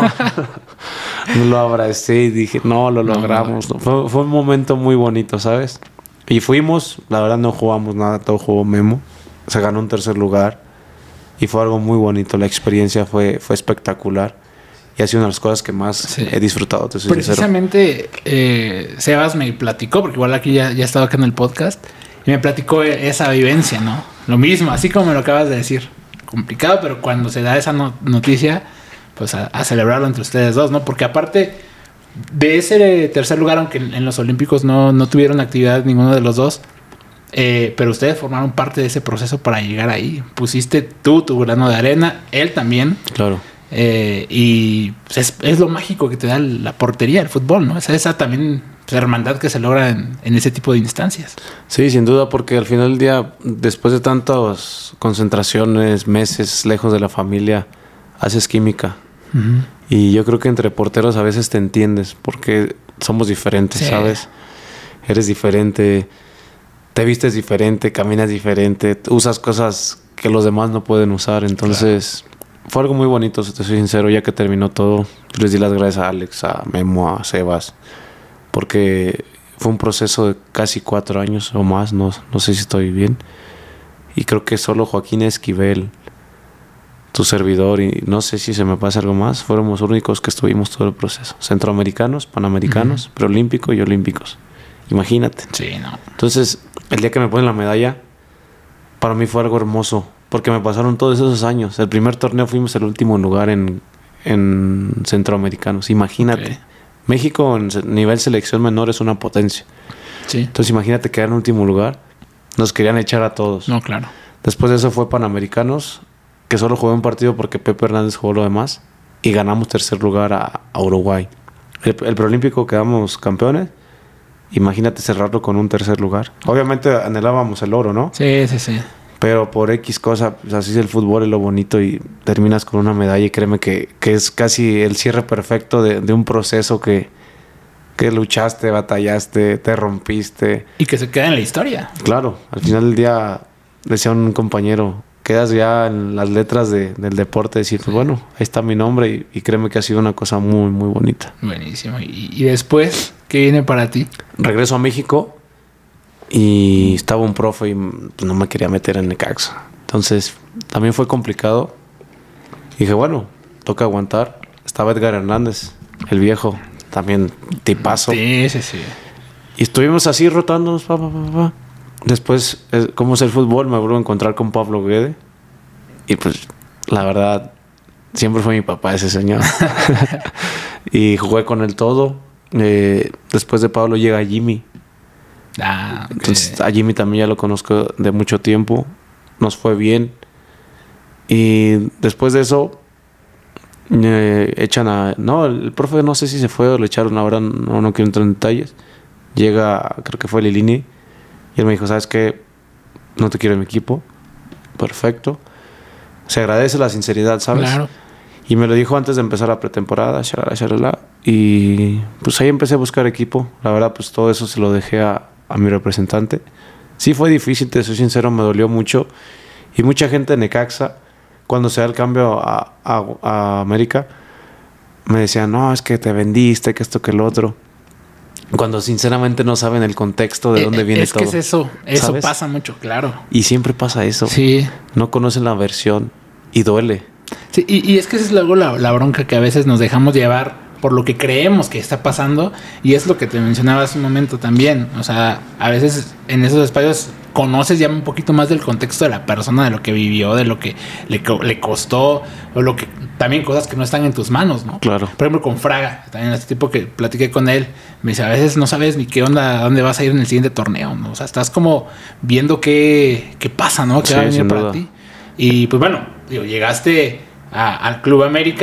no lo abracé y dije, no, lo logramos. No, no. Fue, fue un momento muy bonito, ¿sabes? Y fuimos, la verdad no jugamos nada, todo jugó Memo. Se ganó un tercer lugar y fue algo muy bonito. La experiencia fue, fue espectacular. Y ha sido una de las cosas que más sí. he disfrutado. Te soy Precisamente eh, Sebas me platicó, porque igual aquí ya, ya he estado acá en el podcast, y me platicó esa vivencia, ¿no? Lo mismo, así como me lo acabas de decir. Complicado, pero cuando se da esa no- noticia, pues a, a celebrarlo entre ustedes dos, ¿no? Porque aparte de ese tercer lugar, aunque en, en los Olímpicos no, no tuvieron actividad ninguno de los dos, eh, pero ustedes formaron parte de ese proceso para llegar ahí. Pusiste tú tu grano de arena, él también. Claro. Eh, y pues es, es lo mágico que te da la portería, el fútbol, ¿no? Esa, esa también pues, hermandad que se logra en, en ese tipo de instancias. Sí, sin duda, porque al final del día, después de tantas concentraciones, meses lejos de la familia, haces química. Uh-huh. Y yo creo que entre porteros a veces te entiendes, porque somos diferentes, sí. ¿sabes? Eres diferente, te vistes diferente, caminas diferente, usas cosas que los demás no pueden usar, entonces... Claro. Fue algo muy bonito, si te soy sincero, ya que terminó todo. Les di las gracias a Alex, a Memo, a Sebas, porque fue un proceso de casi cuatro años o más, no, no sé si estoy bien. Y creo que solo Joaquín Esquivel, tu servidor, y no sé si se me pasa algo más, fueron los únicos que estuvimos todo el proceso. Centroamericanos, panamericanos, uh-huh. preolímpicos y olímpicos. Imagínate. Sí, no. Entonces, el día que me ponen la medalla, para mí fue algo hermoso. Porque me pasaron todos esos años. El primer torneo fuimos el último lugar en, en centroamericanos. Imagínate. Okay. México en nivel selección menor es una potencia. Sí. Entonces imagínate quedar en último lugar. Nos querían echar a todos. No, claro. Después de eso fue Panamericanos, que solo jugué un partido porque Pepe Hernández jugó lo demás. Y ganamos tercer lugar a, a Uruguay. El, el preolímpico quedamos campeones. Imagínate cerrarlo con un tercer lugar. Obviamente anhelábamos el oro, ¿no? Sí, sí, sí. Pero por X cosa, pues así es el fútbol, es lo bonito y terminas con una medalla y créeme que, que es casi el cierre perfecto de, de un proceso que, que luchaste, batallaste, te rompiste. Y que se queda en la historia. Claro, al final del día, decía un compañero, quedas ya en las letras de, del deporte, decir, pues bueno, ahí está mi nombre y, y créeme que ha sido una cosa muy, muy bonita. Buenísimo. ¿Y, y después qué viene para ti? Regreso a México. Y estaba un profe y no me quería meter en Necaxa. Entonces también fue complicado. Y dije, bueno, toca aguantar. Estaba Edgar Hernández, el viejo, también tipazo. Sí, sí, sí. Y estuvimos así rotándonos. Pa, pa, pa, pa. Después, como es el fútbol, me vuelvo a encontrar con Pablo Guede. Y pues, la verdad, siempre fue mi papá ese señor. Y jugué con él todo. Eh, después de Pablo llega Jimmy. Ah, okay. Entonces a Jimmy también ya lo conozco de mucho tiempo. Nos fue bien. Y después de eso eh, echan a... No, el profe no sé si se fue o lo echaron. Ahora no, no quiero entrar en detalles. Llega, creo que fue Lilini. Y él me dijo, ¿sabes qué? No te quiero en mi equipo. Perfecto. Se agradece la sinceridad, ¿sabes? Claro. Y me lo dijo antes de empezar la pretemporada. Shalala, shalala, y pues ahí empecé a buscar equipo. La verdad, pues todo eso se lo dejé a... a mi representante. Sí fue difícil, te soy sincero, me dolió mucho. Y mucha gente de Necaxa, cuando se da el cambio a, a, a América, me decían, no, es que te vendiste, que esto, que el otro. Cuando sinceramente no saben el contexto de eh, dónde viene es todo. Es que es eso, eso ¿sabes? Pasa mucho, claro. Y siempre pasa eso. Sí. No conocen la versión y duele. Sí, y, y es que esa es luego la, la bronca que a veces nos dejamos llevar por lo que creemos que está pasando, y es lo que te mencionaba hace un momento también. O sea, a veces en esos espacios conoces ya un poquito más del contexto de la persona, de lo que vivió, de lo que le, le costó, o lo que también cosas que no están en tus manos, ¿no? Claro. Por ejemplo, con Fraga, también este tipo que platiqué con él, me dice, a veces no sabes ni qué onda, a dónde vas a ir en el siguiente torneo, ¿no? O sea, estás como viendo qué, qué pasa, ¿no? ¿Qué sí, va a venir para duda. ti? Y pues bueno, digo, llegaste a, al Club América,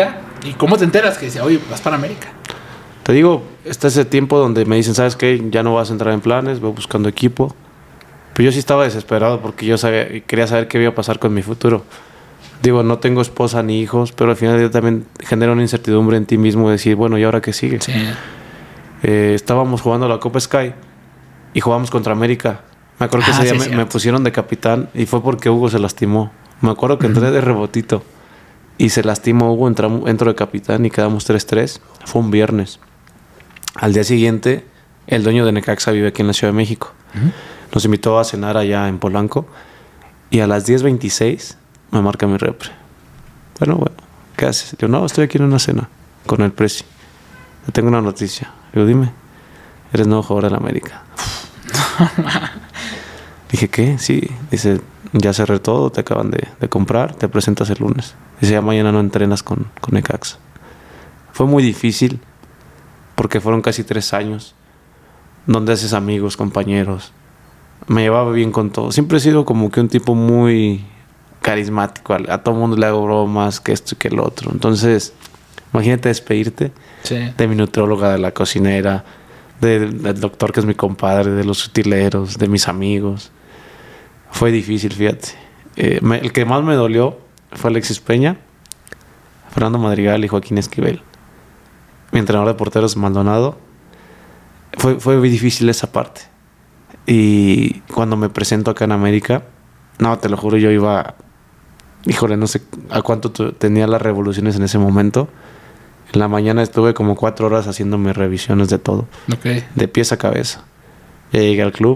¿Y cómo te enteras que dice, oye, vas para América? Te digo, está ese tiempo donde me dicen, ¿sabes qué? Ya no vas a entrar en planes, voy buscando equipo. Pero yo sí estaba desesperado porque yo sabía, quería saber qué iba a pasar con mi futuro. Digo, no tengo esposa ni hijos, pero al final del día también genera una incertidumbre en ti mismo de decir, bueno, ¿y ahora qué sigue? Sí. Eh, estábamos jugando la Copa Sky y jugamos contra América. Me acuerdo que Ah, ese día sí, me, me pusieron de capitán y fue porque Hugo se lastimó. Me acuerdo que entré de rebotito y se lastimó Hugo, entramos, entro de capitán y quedamos tres tres. Fue un viernes. Al día siguiente, el dueño de Necaxa vive aquí en la Ciudad de México. Uh-huh. Nos invitó a cenar allá en Polanco y a las diez veintiséis me marca mi repre. Bueno, bueno, ¿qué haces? Yo, no, estoy aquí en una cena con el presi. Te tengo una noticia. Digo, dime, eres nuevo jugador de la América. Dije, ¿qué? Sí. Dice, ya cerré todo, te acaban de, de comprar, te presentas el lunes. Dice, ya mañana no entrenas con, con Necaxa. Fue muy difícil porque fueron casi tres años donde haces amigos, compañeros. Me llevaba bien con todo. Siempre he sido como que un tipo muy carismático. A, a todo el mundo le hago bromas, que esto y que el otro. Entonces, imagínate despedirte sí. de mi nutrióloga, de la cocinera, de, del doctor que es mi compadre, de los utileros, de mis amigos. Fue difícil, fíjate. Eh, me, el que más me dolió fue Alexis Peña, Fernando Madrigal y Joaquín Esquivel. Mi entrenador de porteros, Maldonado. Fue, fue muy difícil esa parte. Y cuando me presento acá en América, no, te lo juro, yo iba... Híjole, no sé a cuánto tenía las revoluciones en ese momento. En la mañana estuve como cuatro horas haciéndome revisiones de todo. Okay. De pies a cabeza. Ya llegué al club.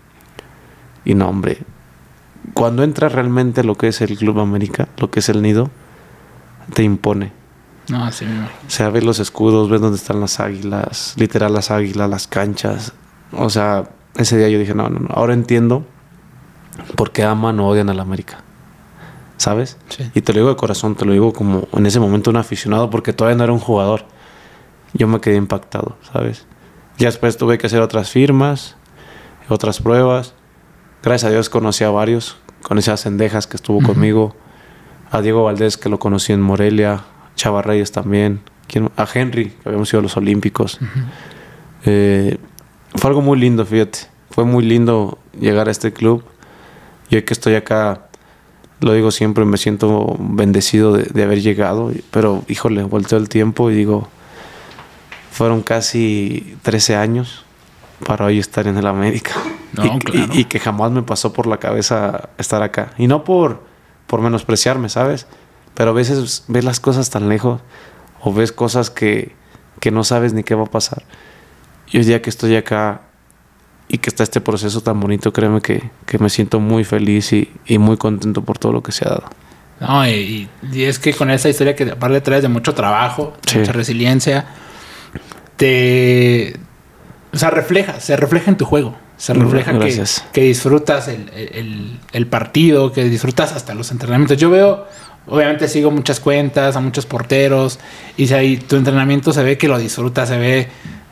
Y no, hombre. Cuando entras realmente lo que es el Club América, lo que es el nido, te impone. No, sí, me imagino. O sea, ves los escudos, ves dónde están las águilas, literal las águilas, las canchas. O sea, ese día yo dije, no, no, no. Ahora entiendo por qué aman o odian a la América. ¿Sabes? Sí. Y te lo digo de corazón, te lo digo como en ese momento un aficionado, porque todavía no era un jugador. Yo me quedé impactado, ¿sabes? Ya después tuve que hacer otras firmas, otras pruebas. Gracias a Dios conocí a varios. Conocí a Cendejas, que estuvo uh-huh. conmigo. A Diego Valdés, que lo conocí en Morelia. Chava Reyes también. A Henry, que habíamos ido a los Olímpicos. Uh-huh. Eh, fue algo muy lindo, fíjate. Fue muy lindo llegar a este club. Y hoy que estoy acá, lo digo siempre, me siento bendecido de, de haber llegado. Pero, híjole, volteo el tiempo y digo, fueron casi trece años para hoy estar en el América. No, y, claro. y, y que jamás me pasó por la cabeza estar acá. Y no por, por menospreciarme, ¿sabes? Pero a veces ves las cosas tan lejos o ves cosas que, que no sabes ni qué va a pasar. Y hoy día que estoy acá y que está este proceso tan bonito, créeme que, que me siento muy feliz y, y muy contento por todo lo que se ha dado. No, y, y es que con esa historia que aparte traes de mucho trabajo, de sí. mucha resiliencia, te... O sea, refleja, se refleja en tu juego. Se refleja que, que disfrutas el, el, el partido, que disfrutas hasta los entrenamientos. Yo veo, obviamente sigo muchas cuentas, a muchos porteros, y si ahí tu entrenamiento se ve que lo disfrutas, se ve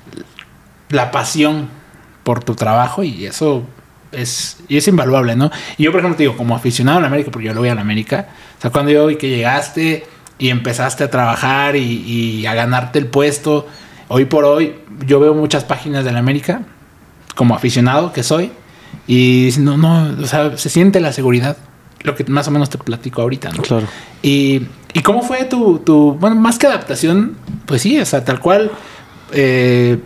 la pasión por tu trabajo, y eso es, y es invaluable, ¿no? Y yo, por ejemplo, te digo, como aficionado a la América, porque yo lo voy a la América, o sea, cuando yo vi que llegaste y empezaste a trabajar y, y a ganarte el puesto, hoy por hoy yo veo muchas páginas de la América como aficionado que soy y no, no, o sea, se siente la seguridad, lo que más o menos te platico ahorita, ¿no? Claro. Y, y cómo fue tu, tu, bueno, más que adaptación, pues sí, o sea, tal cual, eh,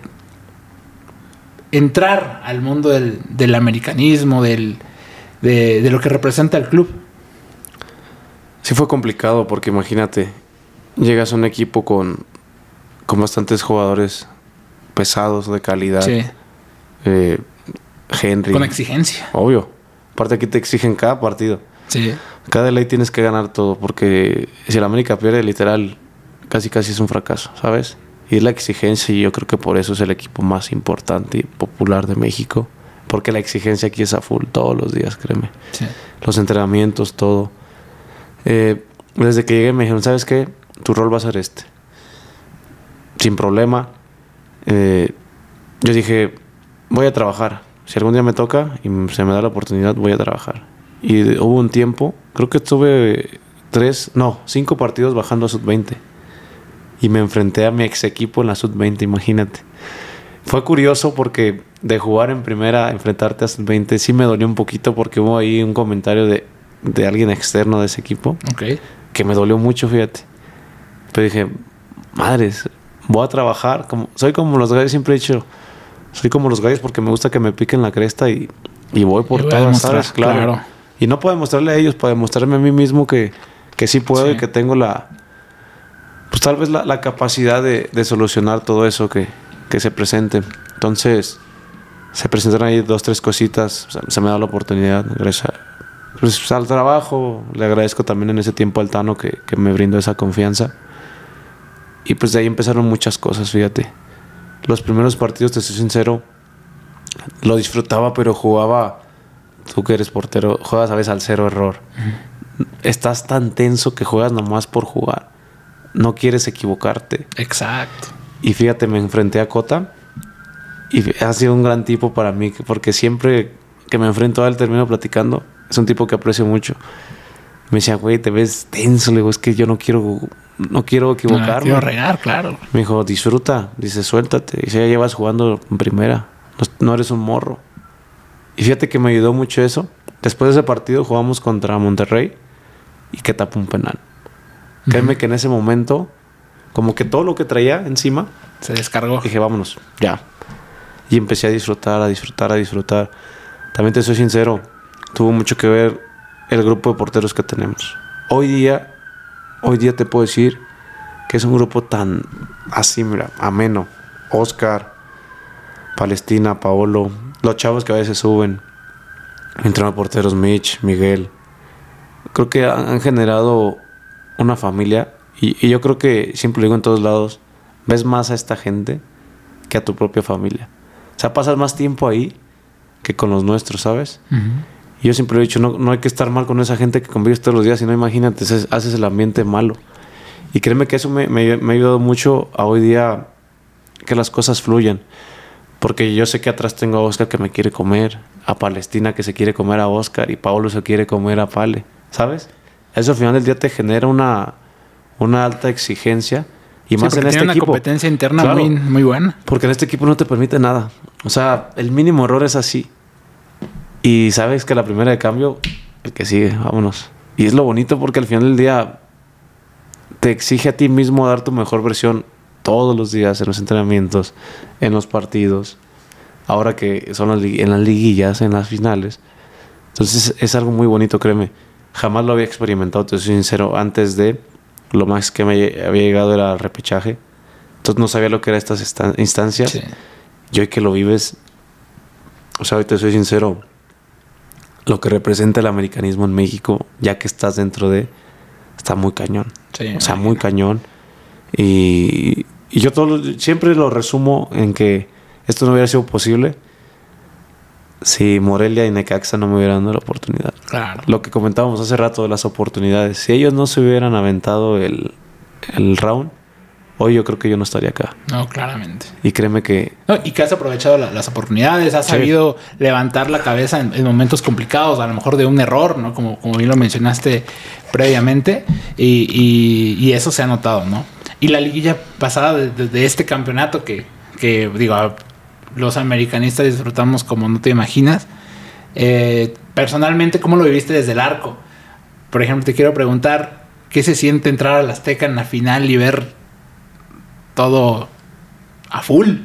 entrar al mundo del, del americanismo, del, de, de lo que representa el club. Sí fue complicado porque imagínate, llegas a un equipo con, con bastantes jugadores pesados, de calidad. Sí. Eh, Henry. Con exigencia. Obvio. Aparte aquí te exigen cada partido. Sí. Cada ley tienes que ganar todo porque si el América pierde, literal, casi casi es un fracaso, ¿sabes? Y es la exigencia y yo creo que por eso es el equipo más importante y popular de México. Porque la exigencia aquí es a full todos los días, créeme. Sí. Los entrenamientos, todo. Eh, desde que llegué me dijeron, ¿sabes qué? Tu rol va a ser este. Sin problema. Eh, yo dije, voy a trabajar. Si algún día me toca y se me da la oportunidad, voy a trabajar. Y hubo un tiempo, creo que estuve tres, no, cinco partidos bajando a sub veinte. y me enfrenté a mi ex equipo en la sub veinte, imagínate. Fue curioso porque de jugar en primera, enfrentarte a sub veinte, sí me dolió un poquito porque hubo ahí un comentario de, de alguien externo de ese equipo. Ok. Que me dolió mucho, fíjate. Pero dije, madres, voy a trabajar. Como, soy como los gallos, siempre he dicho, soy como los gallos porque me gusta que me piquen la cresta y, y voy por todas, ¿sabes? Claro. claro. Y no puedo demostrarle a ellos, para demostrarme a mí mismo que, que sí puedo sí. y que tengo la, pues tal vez la, la capacidad de, de solucionar todo eso que, que se presente. Entonces, se presentaron ahí dos, tres cositas. O sea, se me da la oportunidad, gracias a, pues, al trabajo. Le agradezco también en ese tiempo al Tano que, que me brindó esa confianza. Y pues de ahí empezaron muchas cosas, fíjate. Los primeros partidos, te soy sincero, lo disfrutaba, pero jugaba... Tú que eres portero, juegas a veces al cero error. Uh-huh. Estás tan tenso que juegas nomás por jugar. No quieres equivocarte. Exacto. Y fíjate, me enfrenté a Cota y ha sido un gran tipo para mí, porque siempre que me enfrento a él termino platicando. Es un tipo que aprecio mucho. Me decía, güey, te ves tenso. Le digo, es que yo no quiero, no quiero equivocarme. No, quiero regar, claro. Me dijo, disfruta. Dice, suéltate. Dice, ya llevas jugando en primera. No, no eres un morro. Y fíjate que me ayudó mucho eso. Después de ese partido jugamos contra Monterrey y que tapó un penal. Uh-huh. Créeme que en ese momento, como que todo lo que traía encima se descargó. Dije, vámonos, ya. Y empecé a disfrutar, a disfrutar, a disfrutar. También te soy sincero, tuvo mucho que ver el grupo de porteros que tenemos. Hoy día, hoy día te puedo decir que es un grupo tan así, mira, ameno. Oscar, Palestina, Paolo, los chavos que a veces suben, entrenador porteros Mitch, Miguel. Creo que han, han generado una familia y, y yo creo que, siempre lo digo en todos lados, ves más a esta gente que a tu propia familia. O sea, pasas más tiempo ahí que con los nuestros, ¿sabes? Uh-huh. Y yo siempre he dicho, no, no hay que estar mal con esa gente que convives todos los días, sino imagínate, haces el ambiente malo. Y créeme que eso me, me, me ha ayudado mucho a hoy día que las cosas fluyan. Porque yo sé que atrás tengo a Oscar que me quiere comer, a Palestina que se quiere comer a Oscar y Paolo se quiere comer a Pale, ¿sabes? Eso al final del día te genera una, una alta exigencia y sí, más en este tiene equipo. Una competencia interna claro, muy, muy buena. Porque en este equipo no te permite nada. O sea, el mínimo error es así. Y sabes que la primera de cambio, el que sigue, vámonos. Y es lo bonito porque al final del día te exige a ti mismo dar tu mejor versión todos los días en los entrenamientos, en los partidos, ahora que son las en las liguillas, en las finales. Entonces es algo muy bonito, créeme. Jamás lo había experimentado, te soy sincero. Antes de, lo más que me había llegado era el repechaje. Entonces no sabía lo que eran estas instancias. Sí. Y hoy que lo vives, o sea, hoy te soy sincero, lo que representa el americanismo en México, ya que estás dentro de, está muy cañón. Sí, o sea, muy cañón. Y, y yo todo, siempre lo resumo en que esto no hubiera sido posible si Morelia y Necaxa no me hubieran dado la oportunidad. Claro. Lo que comentábamos hace rato de las oportunidades. Si ellos no se hubieran aventado el, el round, hoy yo creo que yo no estaría acá. No, claramente. Y créeme que... No, y que has aprovechado la, las oportunidades, has sí. sabido levantar la cabeza en, en momentos complicados, a lo mejor de un error, ¿no? Como, como bien lo mencionaste previamente. Y, y, y eso se ha notado, ¿no? Y la liguilla pasada de, de, de este campeonato que, que, digo, los americanistas disfrutamos como no te imaginas. Eh, personalmente, ¿cómo lo viviste desde el arco? Por ejemplo, te quiero preguntar, ¿qué se siente entrar al Azteca en la final y ver todo a full?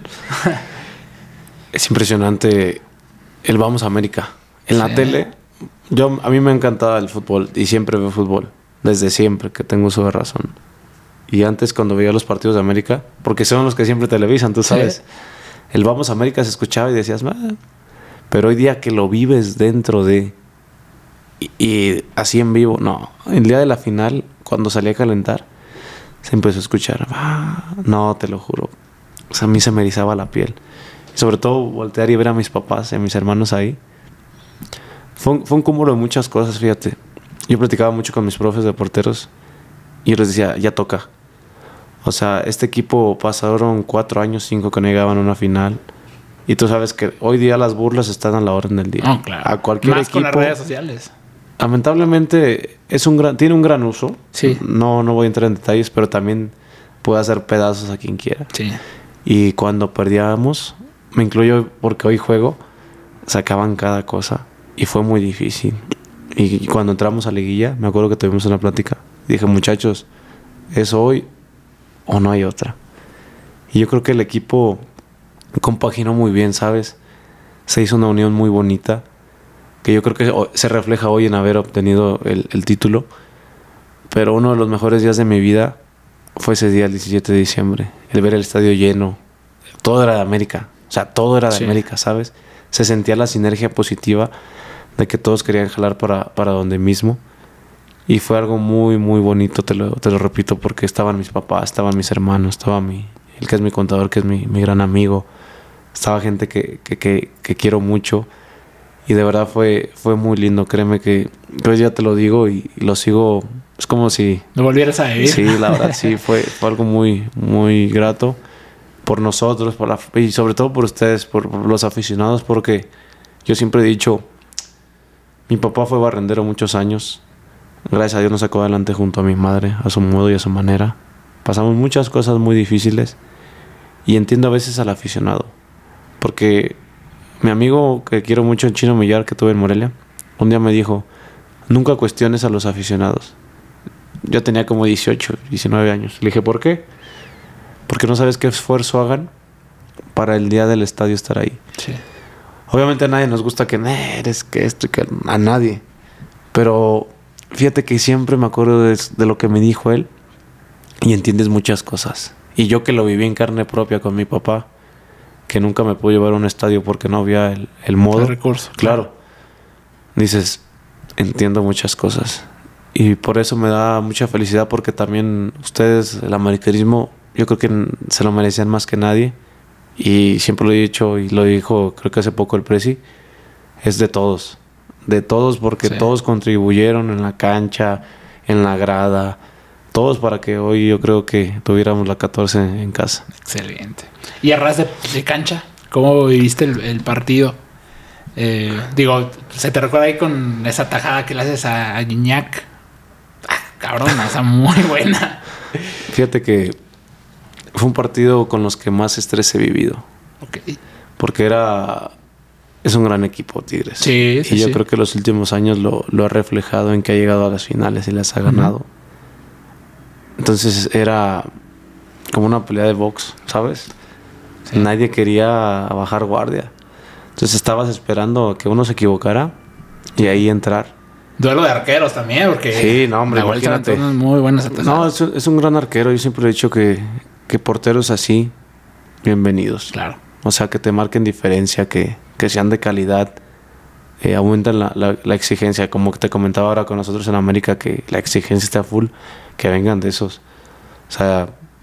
Es impresionante el Vamos a América. En sí. la tele, yo, a mí me encantaba el fútbol y siempre veo fútbol. Desde siempre que tengo uso de razón. Y antes cuando veía los partidos de América, porque son los que siempre televisan, tú sabes, sí. el Vamos a América se escuchaba y decías, ah. pero hoy día que lo vives dentro de, y, y así en vivo, no, el día de la final, cuando salí a calentar, se empezó a escuchar, ah, no, te lo juro, o sea, a mí se me erizaba la piel, y sobre todo voltear y ver a mis papás y a mis hermanos ahí, fue un, fue un cúmulo de muchas cosas, fíjate. Yo platicaba mucho con mis profes de porteros y yo les decía, ya toca. O sea, este equipo pasaron cuatro años, cinco que no llegaban a una final. Y tú sabes que hoy día las burlas están a la orden del día. Oh, claro. A cualquier Más equipo. Con las redes sociales. Lamentablemente es un gran, tiene un gran uso. Sí. No, no voy a entrar en detalles, pero también puede hacer pedazos a quien quiera. Sí. Y cuando perdíamos, me incluyo porque hoy juego, sacaban cada cosa y fue muy difícil. Y cuando entramos a liguilla, me acuerdo que tuvimos una plática. Dije, muchachos, ¿es hoy o no hay otra? Y yo creo que el equipo compaginó muy bien, ¿sabes? Se hizo una unión muy bonita, que yo creo que se refleja hoy en haber obtenido el, el título. Pero uno de los mejores días de mi vida fue ese día, el diecisiete de diciembre. El ver el estadio lleno. Todo era de América. O sea, todo era de sí. América, ¿sabes? Se sentía la sinergia positiva de que todos querían jalar para, para donde mismo. Y fue algo muy, muy bonito, te lo, te lo repito, porque estaban mis papás, estaban mis hermanos, estaba mi, el que es mi contador, que es mi, mi gran amigo. Estaba gente que, que, que, que quiero mucho. Y de verdad fue, fue muy lindo. Créeme que hoy ya te lo digo y, y lo sigo. Es como si... ¿Lo volvieras a vivir? Sí, la verdad, sí. Fue, fue algo muy, muy grato por nosotros, por la, y sobre todo por ustedes, por, por los aficionados, porque yo siempre he dicho... Mi papá fue barrendero muchos años. Gracias a Dios nos sacó adelante junto a mi madre, a su modo y a su manera. Pasamos muchas cosas muy difíciles. Y entiendo a veces al aficionado. Porque mi amigo que quiero mucho, el Chino Millar, que tuve en Morelia, un día me dijo, nunca cuestiones a los aficionados. Yo tenía como dieciocho, diecinueve años. Le dije, ¿por qué? Porque no sabes qué esfuerzo hagan para el día del estadio estar ahí. Sí. Obviamente a nadie nos gusta que eres que esto y que a nadie. Pero fíjate que siempre me acuerdo de, de lo que me dijo él y entiendes muchas cosas. Y yo que lo viví en carne propia con mi papá, que nunca me pudo llevar a un estadio porque no había el, el modo. El recurso. Claro. Dices, entiendo muchas cosas. Y por eso me da mucha felicidad porque también ustedes, el americanismo, yo creo que se lo merecían más que nadie. Y siempre lo he dicho y lo dijo creo que hace poco el Presi, es de todos, de todos porque sí. Todos contribuyeron en la cancha, en la grada, todos para que hoy yo creo que tuviéramos la catorce en casa. Excelente. Y a ras de, de cancha, ¿cómo viviste el, el partido? Eh, digo, ¿se te recuerda ahí con esa tajada que le haces a, a Gignac? Ah, cabrona, esa muy buena. Fíjate que fue un partido con los que más estrés he vivido. Okay. Porque era... Es un gran equipo, Tigres. Sí, sí, y yo sí. creo que los últimos años lo, lo ha reflejado en que ha llegado a las finales y las ha ganado. Uh-huh. Entonces era como una pelea de box, ¿sabes? Sí. Nadie quería bajar guardia. Entonces estabas esperando que uno se equivocara y ahí entrar. Duelo de arqueros también, porque... Sí, no, hombre, imagínate. Muy buenas atajadas. No, es, es un gran arquero. Yo siempre he dicho que... que porteros así, bienvenidos. Claro. O sea, que te marquen diferencia, que, que sean de calidad, eh, aumentan la, la, la exigencia. Como te comentaba ahora con nosotros en América, que la exigencia está full, que vengan de esos. O sea,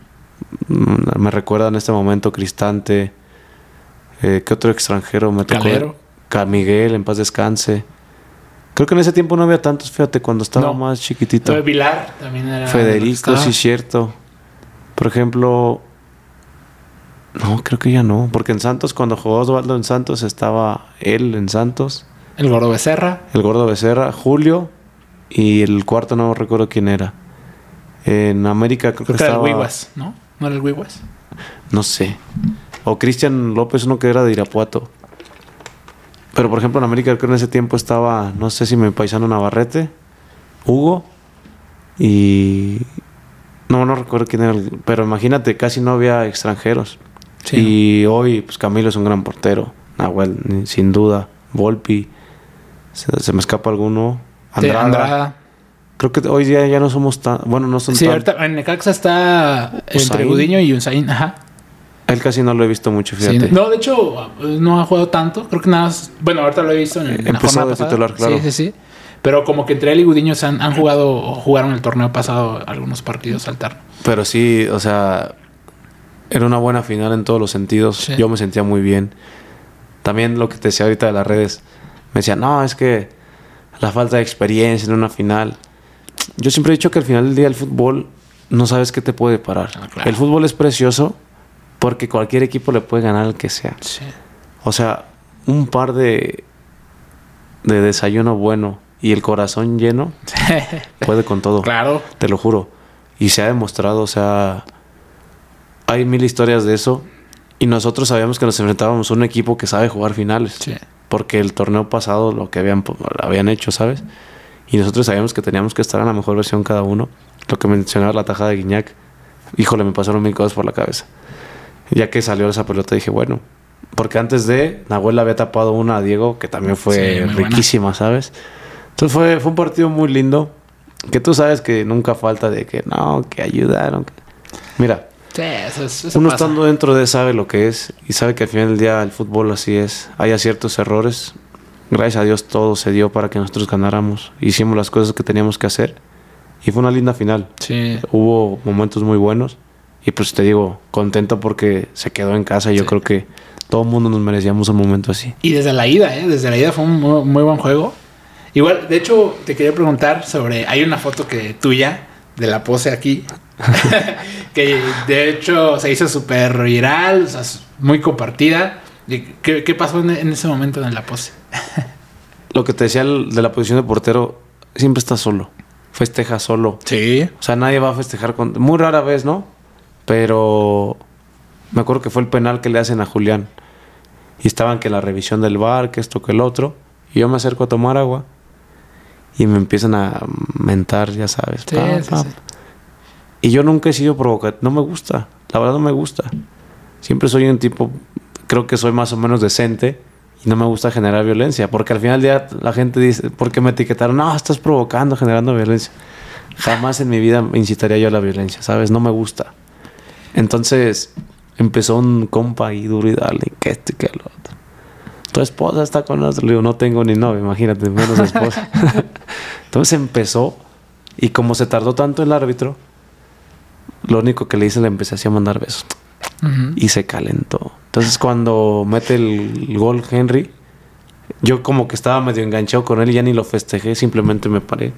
me recuerda en este momento Cristante, eh, ¿qué otro extranjero me tocó? Calero. Miguel, en paz descanse. Creo que en ese tiempo no había tantos, fíjate, cuando estaba no. más chiquitito. Pero Vilar también era... Federico, sí, cierto. Por ejemplo, no, creo que ya no. Porque en Santos, cuando jugó Osvaldo en Santos, estaba él en Santos. El Gordo Becerra. El Gordo Becerra, Julio. Y el cuarto no recuerdo quién era. En América creo, creo que, que estaba... era el Huiguas, ¿no? ¿No era el Huiguas? No sé. O Cristian López, uno que era de Irapuato. Pero por ejemplo en América creo que en ese tiempo estaba, no sé si mi paisano Navarrete, Hugo y... No, no recuerdo quién era, el, pero imagínate, casi no había extranjeros. Sí. Y hoy, pues Camilo es un gran portero. Nahuel, sin duda. Volpi. Se, se me escapa alguno. Andrada. Sí, Andrada. Creo que hoy día ya no somos tan... Bueno, no son sí, tan... Sí, ahorita en Necaxa está entre Gudiño y Unzain. Ajá. Él casi no lo he visto mucho, fíjate. Sí, no, de hecho, no ha jugado tanto. Creo que nada más... Bueno, ahorita lo he visto en, en la jornada pasada. Titular, claro. Sí, sí, sí. Pero como que entre él y Gudiño han, han jugado o jugaron el torneo pasado algunos partidos alternos. Pero sí, o sea, era una buena final en todos los sentidos. Sí. Yo me sentía muy bien. También lo que te decía ahorita de las redes, me decían, no, es que la falta de experiencia en una final. Yo siempre he dicho que al final del día el fútbol no sabes qué te puede parar. Ah, claro. El fútbol es precioso porque cualquier equipo le puede ganar al que sea. Sí. O sea, un par de, de desayuno bueno y el corazón lleno puede con todo. Claro. Te lo juro. Y se ha demostrado, o sea, hay mil historias de eso. Y nosotros sabíamos que nos enfrentábamos a un equipo que sabe jugar finales. Sí. Porque el torneo pasado lo que habían, habían hecho, ¿sabes? Y nosotros sabíamos que teníamos que estar en la mejor versión cada uno. Lo que mencionaba la tajada de Guiñac. Híjole, me pasaron mil cosas por la cabeza. Ya que salió esa pelota dije, bueno... Porque antes de, Nahuel había tapado una a Diego, que también fue sí, riquísima, buena. ¿Sabes? Entonces fue, fue un partido muy lindo. Que tú sabes que nunca falta de que no, que ayudaron. Que... Mira, sí, eso, eso uno pasa. Estando dentro de sabe lo que es. Y sabe que al final del día el fútbol así es. Hay ciertos errores. Gracias a Dios todo se dio para que nosotros ganáramos. Hicimos las cosas que teníamos que hacer. Y fue una linda final. Sí. Hubo momentos muy buenos. Y pues te digo, contento porque se quedó en casa. Y yo sí. creo que todo el mundo nos merecíamos un momento así. Y desde la ida, ¿eh? Desde la ida fue un muy, muy buen juego. Igual, de hecho, te quería preguntar sobre... Hay una foto que tuya de la pose aquí. Que de hecho se hizo súper viral, o sea, muy compartida. ¿Qué, qué pasó en, en ese momento en la pose? Lo que te decía de la posición de portero, siempre está solo. Festeja solo. Sí. O sea, nadie va a festejar con... Muy rara vez, ¿no? Pero... Me acuerdo que fue el penal que le hacen a Julián. Y estaban que la revisión del V A R, que esto, que el otro. Y yo me acerco a tomar agua. Y me empiezan a mentar, ya sabes. Sí, pa, sí, pa. sí. Y yo nunca he sido provocativo. No me gusta. La verdad no me gusta. Siempre soy un tipo... Creo que soy más o menos decente. Y no me gusta generar violencia. Porque al final del día la gente dice... ¿Por qué me etiquetaron? No, estás provocando, generando violencia. Jamás en mi vida incitaría yo a la violencia, ¿sabes? No me gusta. Entonces... Empezó un compa y duro y dale, que este, que el otro. Tu esposa está con nosotros. Le digo, no tengo ni novia, imagínate, menos esposa. Entonces empezó, y como se tardó tanto el árbitro, lo único que le hice, le empecé así a mandar besos. Uh-huh. Y se calentó. Entonces cuando mete el gol Henry, yo como que estaba medio enganchado con él y ya ni lo festejé, simplemente me paré.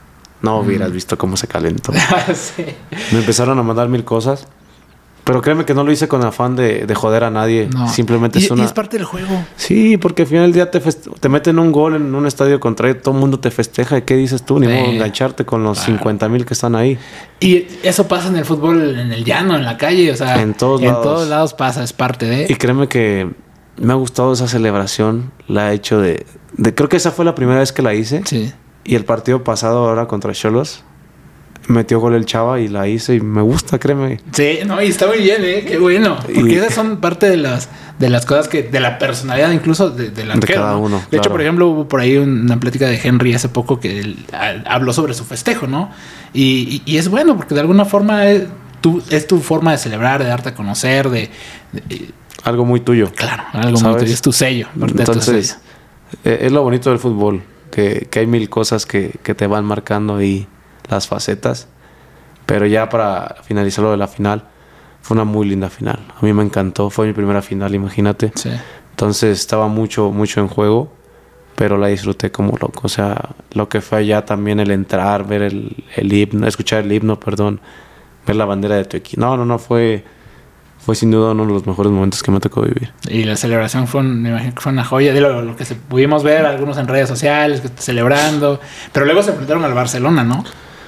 No hubieras uh-huh. visto cómo se calentó. Sí. Me empezaron a mandar mil cosas. Pero créeme que no lo hice con afán de, de joder a nadie. No. Simplemente y, es una... Y es parte del juego. Sí, porque al final del día te, feste... te meten un gol en un estadio contrario, todo el mundo te festeja. ¿Y qué dices tú? Ni eh, modo engancharte con los claro. cincuenta mil que están ahí. Y eso pasa en el fútbol, en el llano, en la calle. O sea, en todos en lados. todos lados pasa, es parte de... Y créeme que me ha gustado esa celebración. La he hecho de, de... Creo que esa fue la primera vez que la hice. Sí. Y el partido pasado ahora contra Xolos... Metió gol el Chava y la hice y me gusta, créeme. Sí, no, y está muy bien, ¿eh? Qué bueno. Porque y... esas son parte de las de las cosas que... De la personalidad incluso de, del arquero. De cada uno, De claro. hecho, por ejemplo, hubo por ahí una plática de Henry hace poco que él habló sobre su festejo, ¿no? Y, y, y es bueno porque de alguna forma es tu, es tu forma de celebrar, de darte a conocer, de... de algo muy tuyo. Claro, algo ¿sabes? muy tuyo. Es tu sello. Entonces, tu sello. Es lo bonito del fútbol. Que, que hay mil cosas que, que te van marcando y... las facetas, pero ya para finalizar lo de la final, fue una muy linda final. A mí me encantó, fue mi primera final, imagínate. Sí. Entonces estaba mucho, mucho en juego, pero la disfruté como loco. O sea, lo que fue allá también el entrar, ver el, el himno, escuchar el himno, perdón, ver la bandera de tu equipo. No, no, no, fue, fue sin duda uno de los mejores momentos que me tocó vivir. Y la celebración fue, un, me imagino que fue una joya de lo, lo que se, pudimos ver, algunos en redes sociales que celebrando, pero luego se enfrentaron al Barcelona, ¿no?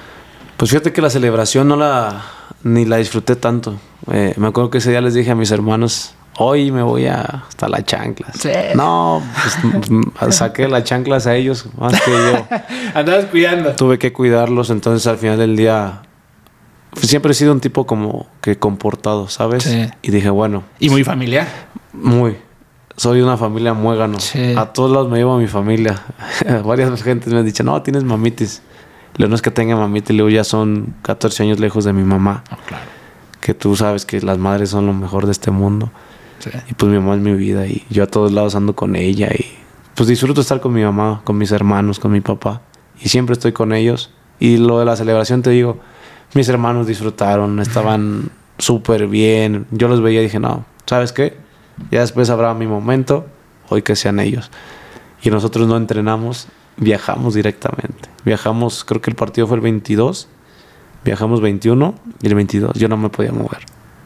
Pues fíjate que la celebración no la ni la disfruté tanto. Eh, me acuerdo que ese día les dije a mis hermanos, hoy me voy a hasta las chanclas. Sí. No, pues saqué las chanclas a ellos más que yo. Andabas cuidando. Tuve que cuidarlos, entonces al final del día siempre he sido un tipo como que comportado, ¿sabes? Sí. Y dije, bueno. Y muy familiar. Muy. Soy una familia muégano. Sí. A todos lados me llevo a mi familia. Varias gentes me han dicho, no, tienes mamitis. Lo no es que tenga mamita y luego ya son catorce años lejos de mi mamá. Oh, claro. Que tú sabes que las madres son lo mejor de este mundo. Sí. Y pues mi mamá es mi vida y yo a todos lados ando con ella y pues disfruto estar con mi mamá, con mis hermanos, con mi papá. Y siempre estoy con ellos. Y lo de la celebración, te digo, mis hermanos disfrutaron, estaban súper bien. Yo los veía y dije, no, ¿sabes qué? Ya después habrá mi momento, hoy que sean ellos. Y nosotros no entrenamos, viajamos directamente. Viajamos, creo que el partido fue el veintidós, viajamos veintiuno y el veintidós yo no me podía mover.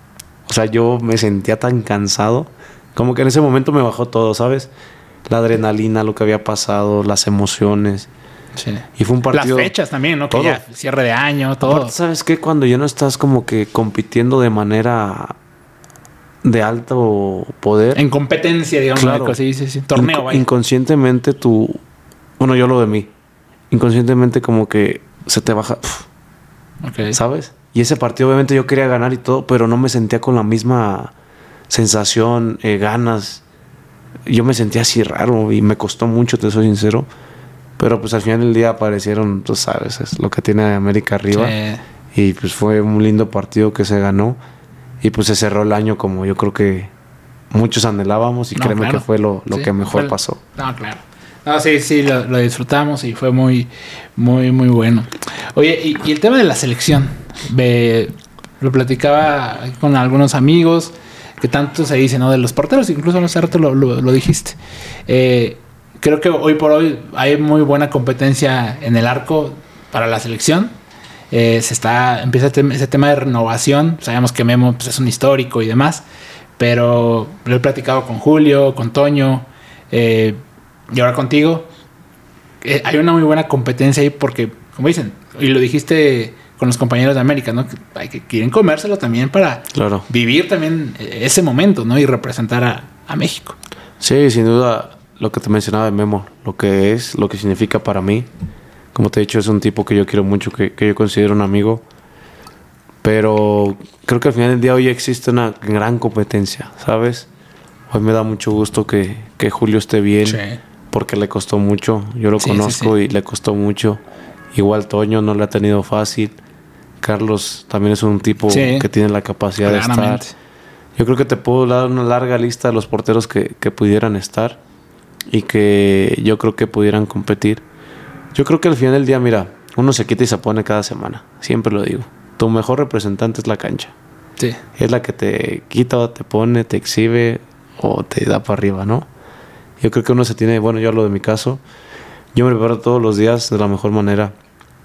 O sea, yo me sentía tan cansado, como que en ese momento me bajó todo, ¿sabes? La adrenalina, lo que había pasado, las emociones. Sí. Y fue un partido... Las fechas también, ¿no? Todo. Que ya cierre de año, todo. Aparte, ¿sabes qué? Cuando ya no estás como que compitiendo de manera de alto poder. En competencia, digamos. Claro. Sí, sí, sí. Torneo, Inc- vaya. inconscientemente tú... Bueno, yo lo de mí. Inconscientemente como que se te baja... Okay. ¿Sabes? Y ese partido obviamente yo quería ganar y todo, pero no me sentía con la misma sensación, eh, ganas. Yo me sentía así raro y me costó mucho, te soy sincero. Pero pues al final del día aparecieron, tú sabes, es lo que tiene América arriba. Sí. Y pues fue un lindo partido que se ganó. Y pues se cerró el año como yo creo que muchos anhelábamos. Y No, créeme claro. que fue lo, lo Sí, que mejor fue- pasó. No, claro. No, sí, sí, lo, lo disfrutamos y fue muy, muy, muy bueno. Oye, y, y el tema de la selección. Ve, lo platicaba con algunos amigos que tanto se dice, ¿no? De los porteros, incluso hace rato lo, lo, lo dijiste. Eh, creo que hoy por hoy hay muy buena competencia en el arco para la selección. Eh, se está, empieza ese tema de renovación. Sabemos que Memo pues, es un histórico y demás, pero lo he platicado con Julio, con Toño, eh, y ahora contigo. Eh, hay una muy buena competencia ahí porque, como dicen, y lo dijiste con los compañeros de América, ¿no? Que, hay que quieren comérselo también para Claro. vivir también ese momento, ¿no? Y representar a, a México. Sí, sin duda, lo que te mencionaba de Memo, lo que es, lo que significa para mí. Como te he dicho, es un tipo que yo quiero mucho, que, que yo considero un amigo. Pero creo que al final del día hoy existe una gran competencia, ¿sabes? Hoy me da mucho gusto que, que Julio esté bien, Sí. porque le costó mucho. Yo lo Sí, conozco sí, sí. y le costó mucho. Igual Toño no le ha tenido fácil. Carlos también es un tipo Sí. que tiene la capacidad de Claramente. estar. Yo creo que te puedo dar una larga lista de los porteros que, que pudieran estar y que yo creo que pudieran competir. Yo creo que al final del día, mira, uno se quita y se pone cada semana. Siempre lo digo. Tu mejor representante es la cancha. Sí. Es la que te quita o te pone, te exhibe o te da para arriba, ¿no? Yo creo que uno se tiene, bueno, yo hablo de mi caso. Yo me preparo todos los días de la mejor manera.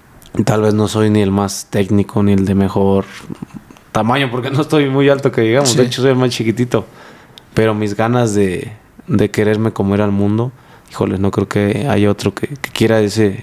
Tal vez no soy ni el más técnico ni el de mejor tamaño, porque no estoy muy alto que digamos. Sí. De hecho, soy el más chiquitito. Pero mis ganas de, de quererme comer al mundo, híjole, no creo que haya otro que, que quiera ese,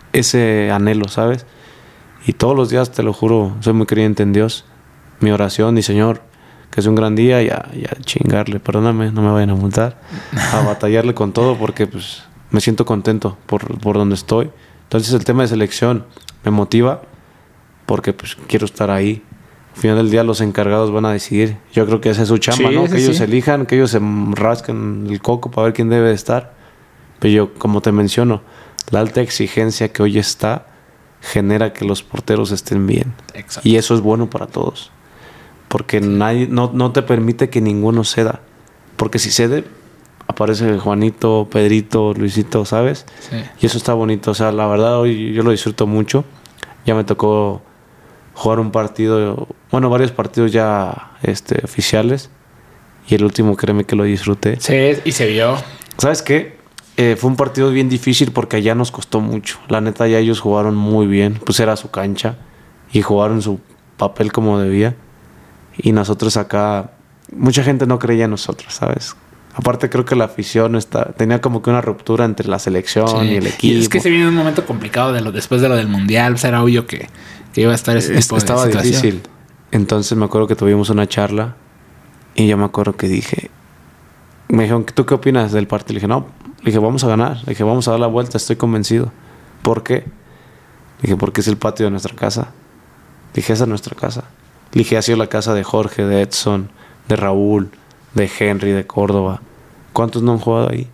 ese anhelo, ¿sabes? Y todos los días, te lo juro, soy muy creyente en Dios. Mi oración, y Señor, que es un gran día y a, y a chingarle, perdóname, no me vayan a multar, a batallarle con todo porque pues me siento contento por, por donde estoy. Entonces el tema de selección me motiva porque pues quiero estar ahí. Al final del día los encargados van a decidir. Yo creo que esa es su chamba, Sí, ¿no? sí, Que ellos sí. elijan, que ellos se rasquen el coco para ver quién debe de estar. Pero yo, como te menciono, la alta exigencia que hoy está genera que los porteros estén bien. Exacto. Y eso es bueno para todos. Porque nadie, no, no te permite que ninguno ceda. Porque si cede, aparece Juanito, Pedrito, Luisito, ¿sabes? Sí. Y eso está bonito. O sea, la verdad, hoy yo lo disfruto mucho. Ya me tocó jugar un partido, bueno, varios partidos ya este, oficiales. Y el último, créeme que lo disfruté. Sí, y se vio. ¿Sabes qué? Eh, fue un partido bien difícil porque allá nos costó mucho. La neta, ya ellos jugaron muy bien. Pues era su cancha. Y jugaron su papel como debía. Y nosotros acá... Mucha gente no creía en nosotros, ¿sabes? Aparte creo que la afición está, tenía como que una ruptura entre la selección Sí. y el equipo. Y es que se viene un momento complicado de lo, después de lo del Mundial. Pues era obvio que, que iba a estar ese Es- tipo de estaba situación. difícil. Entonces me acuerdo que tuvimos una charla y yo me acuerdo que dije... Me dijeron, ¿tú qué opinas del partido? Le dije, no. Le dije, vamos a ganar. Le dije, vamos a dar la vuelta, estoy convencido. ¿Por qué? Le dije, porque es el patio de nuestra casa. Le dije, esa es nuestra casa. Le dije, ha sido la casa de Jorge, de Edson, de Raúl, de Henry, de Córdoba. ¿Cuántos no han jugado ahí?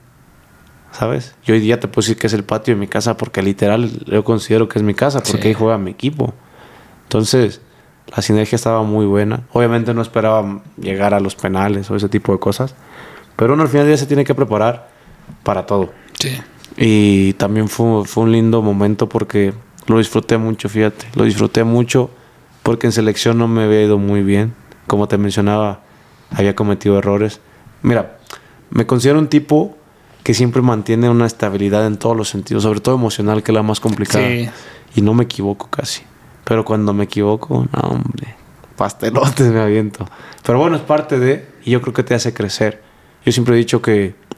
¿Sabes? Yo hoy día te puedo decir que es el patio de mi casa porque literal yo considero que es mi casa porque Sí. ahí juega mi equipo. Entonces, la sinergia estaba muy buena. Obviamente no esperaba llegar a los penales o ese tipo de cosas. Pero uno al final del día se tiene que preparar para todo. Sí. Y también fue, fue un lindo momento porque lo disfruté mucho, fíjate. Lo disfruté mucho porque en selección no me había ido muy bien. Como te mencionaba, había cometido errores. Mira, me considero un tipo que siempre mantiene una estabilidad en todos los sentidos, sobre todo emocional, que es la más complicada. Sí. Y no me equivoco casi. Pero cuando me equivoco, no, hombre, pastelotes me aviento. Pero bueno, es parte de, y yo creo que te hace crecer. Yo siempre he dicho que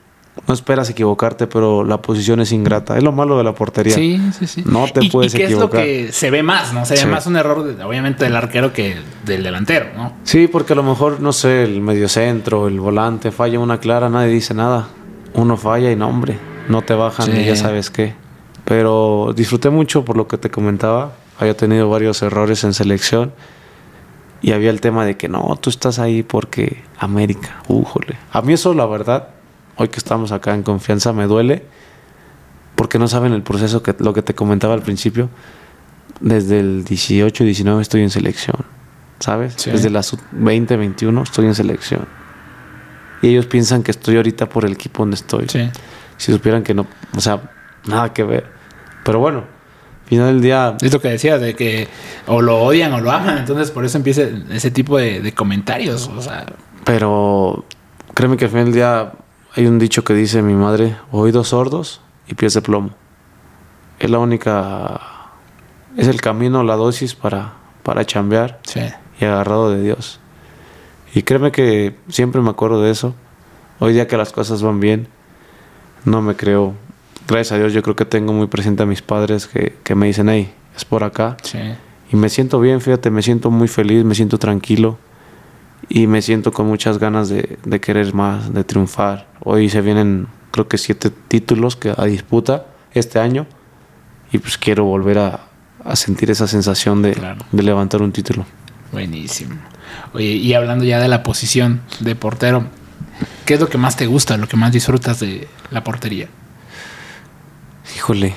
no esperas equivocarte, pero la posición es ingrata. Es lo malo de la portería. Sí, sí, sí. No te y, puedes y qué equivocar. es lo que se ve más, ¿no? Se Sí. ve más un error, de, obviamente, del arquero que del delantero, ¿no? Sí, porque a lo mejor, no sé, el mediocentro, el volante falla una clara, nadie dice nada. Uno falla y no, hombre, no te bajan Sí. y ya sabes qué. Pero disfruté mucho por lo que te comentaba. Había tenido varios errores en selección. Y había el tema de que no, tú estás ahí porque América, újole. A mí eso, la verdad, hoy que estamos acá en confianza, me duele. Porque no saben el proceso, que lo que te comentaba al principio. Desde el dieciocho, diecinueve estoy en selección, ¿sabes? Sí. Desde las veinte, veintiuno estoy en selección. Y ellos piensan que estoy ahorita por el equipo donde estoy. Sí. Si supieran que no, o sea, nada que ver. Pero bueno, al final del día... Es lo que decías, de que o lo odian o lo aman. Entonces, por eso empieza ese tipo de, de comentarios. O sea, Pero créeme que al final del día hay un dicho que dice mi madre: oídos sordos y pies de plomo. Es la única... Es el camino, la dosis para, para chambear sí. y agarrado de Dios. Y créeme que siempre me acuerdo de eso. Hoy día que las cosas van bien, no me creo. Gracias a Dios yo creo que tengo muy presente a mis padres que, que me dicen, hey, es por acá. Sí. Y me siento bien, fíjate, me siento muy feliz, me siento tranquilo. Y me siento con muchas ganas de, de querer más, de triunfar. Hoy se vienen, creo que siete títulos que a disputa este año. Y pues quiero volver a, a sentir esa sensación de, Claro. de levantar un título. Buenísimo. Oye, y hablando ya de la posición de portero, ¿qué es lo que más te gusta, lo que más disfrutas de la portería? Híjole.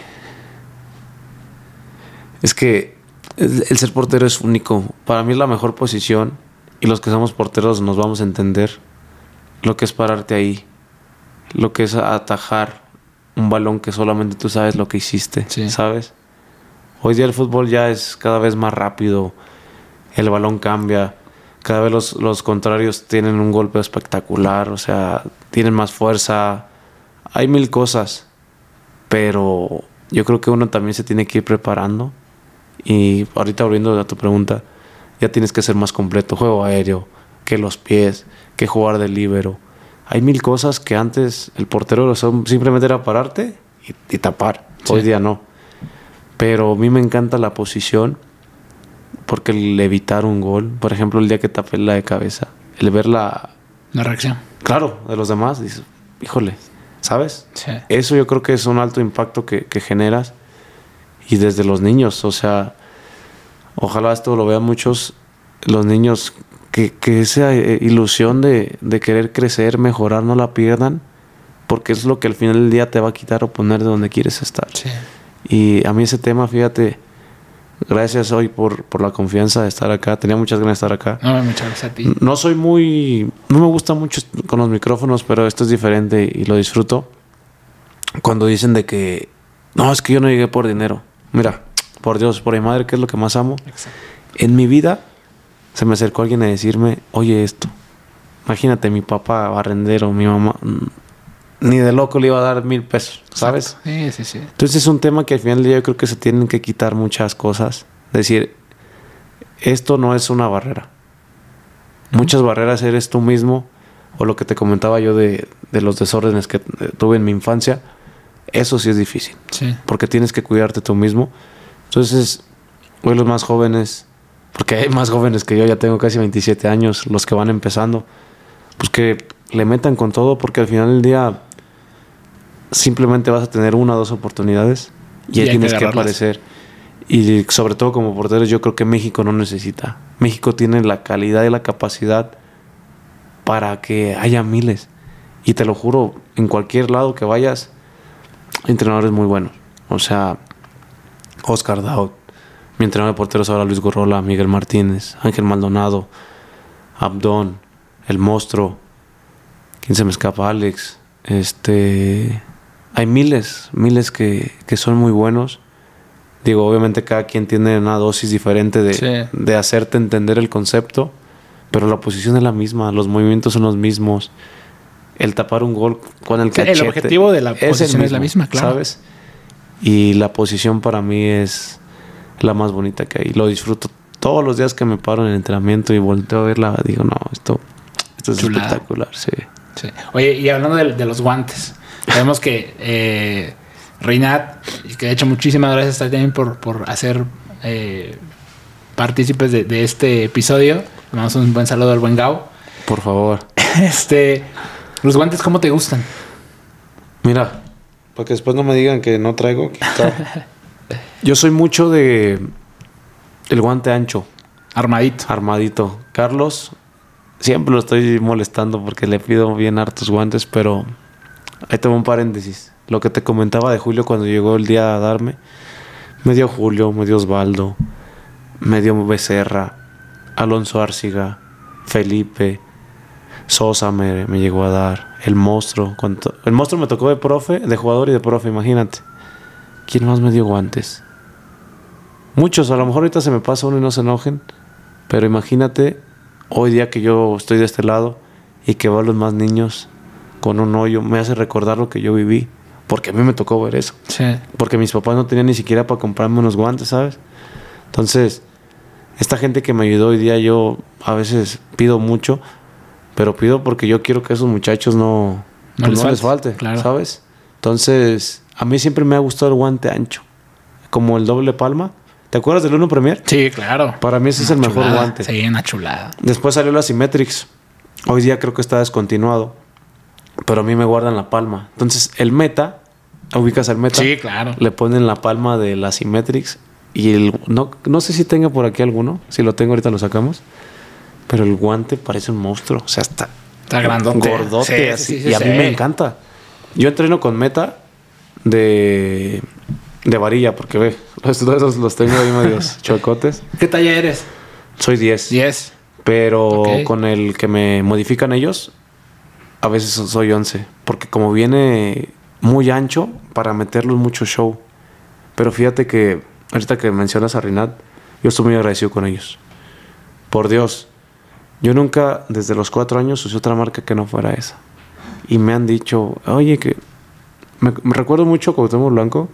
Es que el, el ser portero es único. Para mí es la mejor posición. Y los que somos porteros nos vamos a entender lo que es pararte ahí. Lo que es atajar un balón que solamente tú sabes lo que hiciste. Sí. ¿Sabes? Hoy día el fútbol ya es cada vez más rápido. El balón cambia. Cada vez los, los contrarios tienen un golpe espectacular. O sea, tienen más fuerza. Hay mil cosas. Pero yo creo que uno también se tiene que ir preparando. Y ahorita volviendo a tu pregunta, ya tienes que ser más completo. Juego aéreo, que los pies, que jugar de líbero. Hay mil cosas que antes el portero simplemente era pararte y, y tapar. Sí. Hoy día no. Pero a mí me encanta la posición, porque el evitar un gol, por ejemplo, el día que tapé la de cabeza, el ver la... La reacción. Claro, de los demás, dices, híjole, ¿sabes? Sí. Eso yo creo que es un alto impacto que, que generas. Y desde los niños, o sea, ojalá esto lo vean muchos, los niños, que, que esa eh, ilusión de, de querer crecer, mejorar, no la pierdan, porque es lo que al final del día te va a quitar o poner de donde quieres estar. Sí. Y a mí ese tema, fíjate, gracias hoy por, por la confianza de estar acá. Tenía muchas ganas de estar acá. No, muchas gracias a ti. No soy muy... No me gusta mucho con los micrófonos, pero esto es diferente y lo disfruto. Cuando dicen de que... No, es que yo no llegué por dinero. Mira, por Dios, por mi madre, que es lo que más amo. Exacto. En mi vida se me acercó alguien a decirme, oye, esto. Imagínate, mi papá barrendero, mi mamá... Ni de loco le iba a dar mil pesos, ¿sabes? Exacto. Sí, sí, sí. Entonces es un tema que al final del día yo creo que se tienen que quitar muchas cosas. Decir, esto no es una barrera. Muchas barreras eres tú mismo, o lo que te comentaba yo de, de los desórdenes que tuve en mi infancia. Eso sí es difícil, Sí. porque tienes que cuidarte tú mismo. Entonces, hoy los más jóvenes, porque hay más jóvenes que yo, ya tengo casi veintisiete años, los que van empezando, pues que le metan con todo, porque al final del día simplemente vas a tener una o dos oportunidades y Y ahí hay que tienes que agarrarlas. aparecer. Y sobre todo como porteros, yo creo que México no necesita. México tiene la calidad y la capacidad para que haya miles. Y te lo juro, en cualquier lado que vayas, hay entrenadores muy buenos. O sea, Oscar Daud, mi entrenador de porteros ahora Luis Gorrola, Miguel Martínez, Ángel Maldonado, Abdón, El Monstruo, ¿quién se me escapa? Alex. Este, hay miles, miles que, que son muy buenos. Digo, obviamente cada quien tiene una dosis diferente de, Sí. de hacerte entender el concepto, pero la posición es la misma, los movimientos son los mismos. El tapar un gol con el Sí, el cachete. objetivo de la es el posición es la misma, claro. ¿sabes? Y la posición para mí es la más bonita que hay. Lo disfruto todos los días que me paro en el entrenamiento y volteo a verla. Digo, no, esto, esto es Chulada. espectacular, sí. Sí. Oye, y hablando de, de los guantes, Sabemos que eh, Reinat, y que de hecho muchísimas gracias también por, por hacer eh, partícipes de, de este episodio. Le mandamos un buen saludo al buen Gao. Por favor. Este, los guantes, ¿cómo te gustan? Mira, para que después no me digan que no traigo. Yo soy mucho de el guante ancho. Armadito. Armadito. Carlos, siempre lo estoy molestando porque le pido bien hartos guantes, pero ahí tengo un paréntesis. Lo que te comentaba de Julio cuando llegó el día a darme, me dio Julio, me dio Osvaldo, me dio Becerra, Alonso Árciga, Felipe, Sosa me, me llegó a dar, el monstruo. Cuando, el monstruo me tocó de profe, de jugador y de profe, imagínate. ¿Quién más me dio guantes? Muchos, a lo mejor ahorita se me pasa uno y no se enojen, pero imagínate hoy día que yo estoy de este lado y que veo a los más niños con un hoyo, me hace recordar lo que yo viví, porque a mí me tocó ver eso. Sí. Porque mis papás no tenían ni siquiera para comprarme unos guantes, ¿sabes? Entonces, esta gente que me ayudó hoy día, yo a veces pido mucho, pero pido porque yo quiero que a esos muchachos no, No pues les no falte, les falte, claro. ¿sabes? Entonces, a mí siempre me ha gustado el guante ancho, como el doble palma. ¿Te acuerdas del Uno Premier? Sí, claro. Para mí ese es el Una mejor chulada. guante. Sí, una chulada. Después salió la Symmetrix. Hoy día creo que está descontinuado, pero a mí me guardan la palma. Entonces, el Meta, ubicas al Meta, Sí, claro. le ponen la palma de la Symmetrix y el no, no sé si tenga por aquí alguno. Si lo tengo ahorita lo sacamos. Pero el guante parece un monstruo. O sea, está, Está grandote. gordote Sí, así. sí, sí, y a sí. mí me encanta. Yo entreno con Meta de, de varilla, porque ve, los, los, los tengo ahí medios chuecotes. ¿Qué talla eres? Soy diez. diez. Pero Ok. con el que me modifican ellos, a veces soy once. Porque como viene muy ancho, para meterlo en mucho show. Pero fíjate que, ahorita que mencionas a Rinat, yo estoy muy agradecido con ellos. Por Dios, yo nunca, desde los cuatro años, usé otra marca que no fuera esa. Y me han dicho, oye, que... Me, me recuerdo mucho Cuauhtémoc Blanco.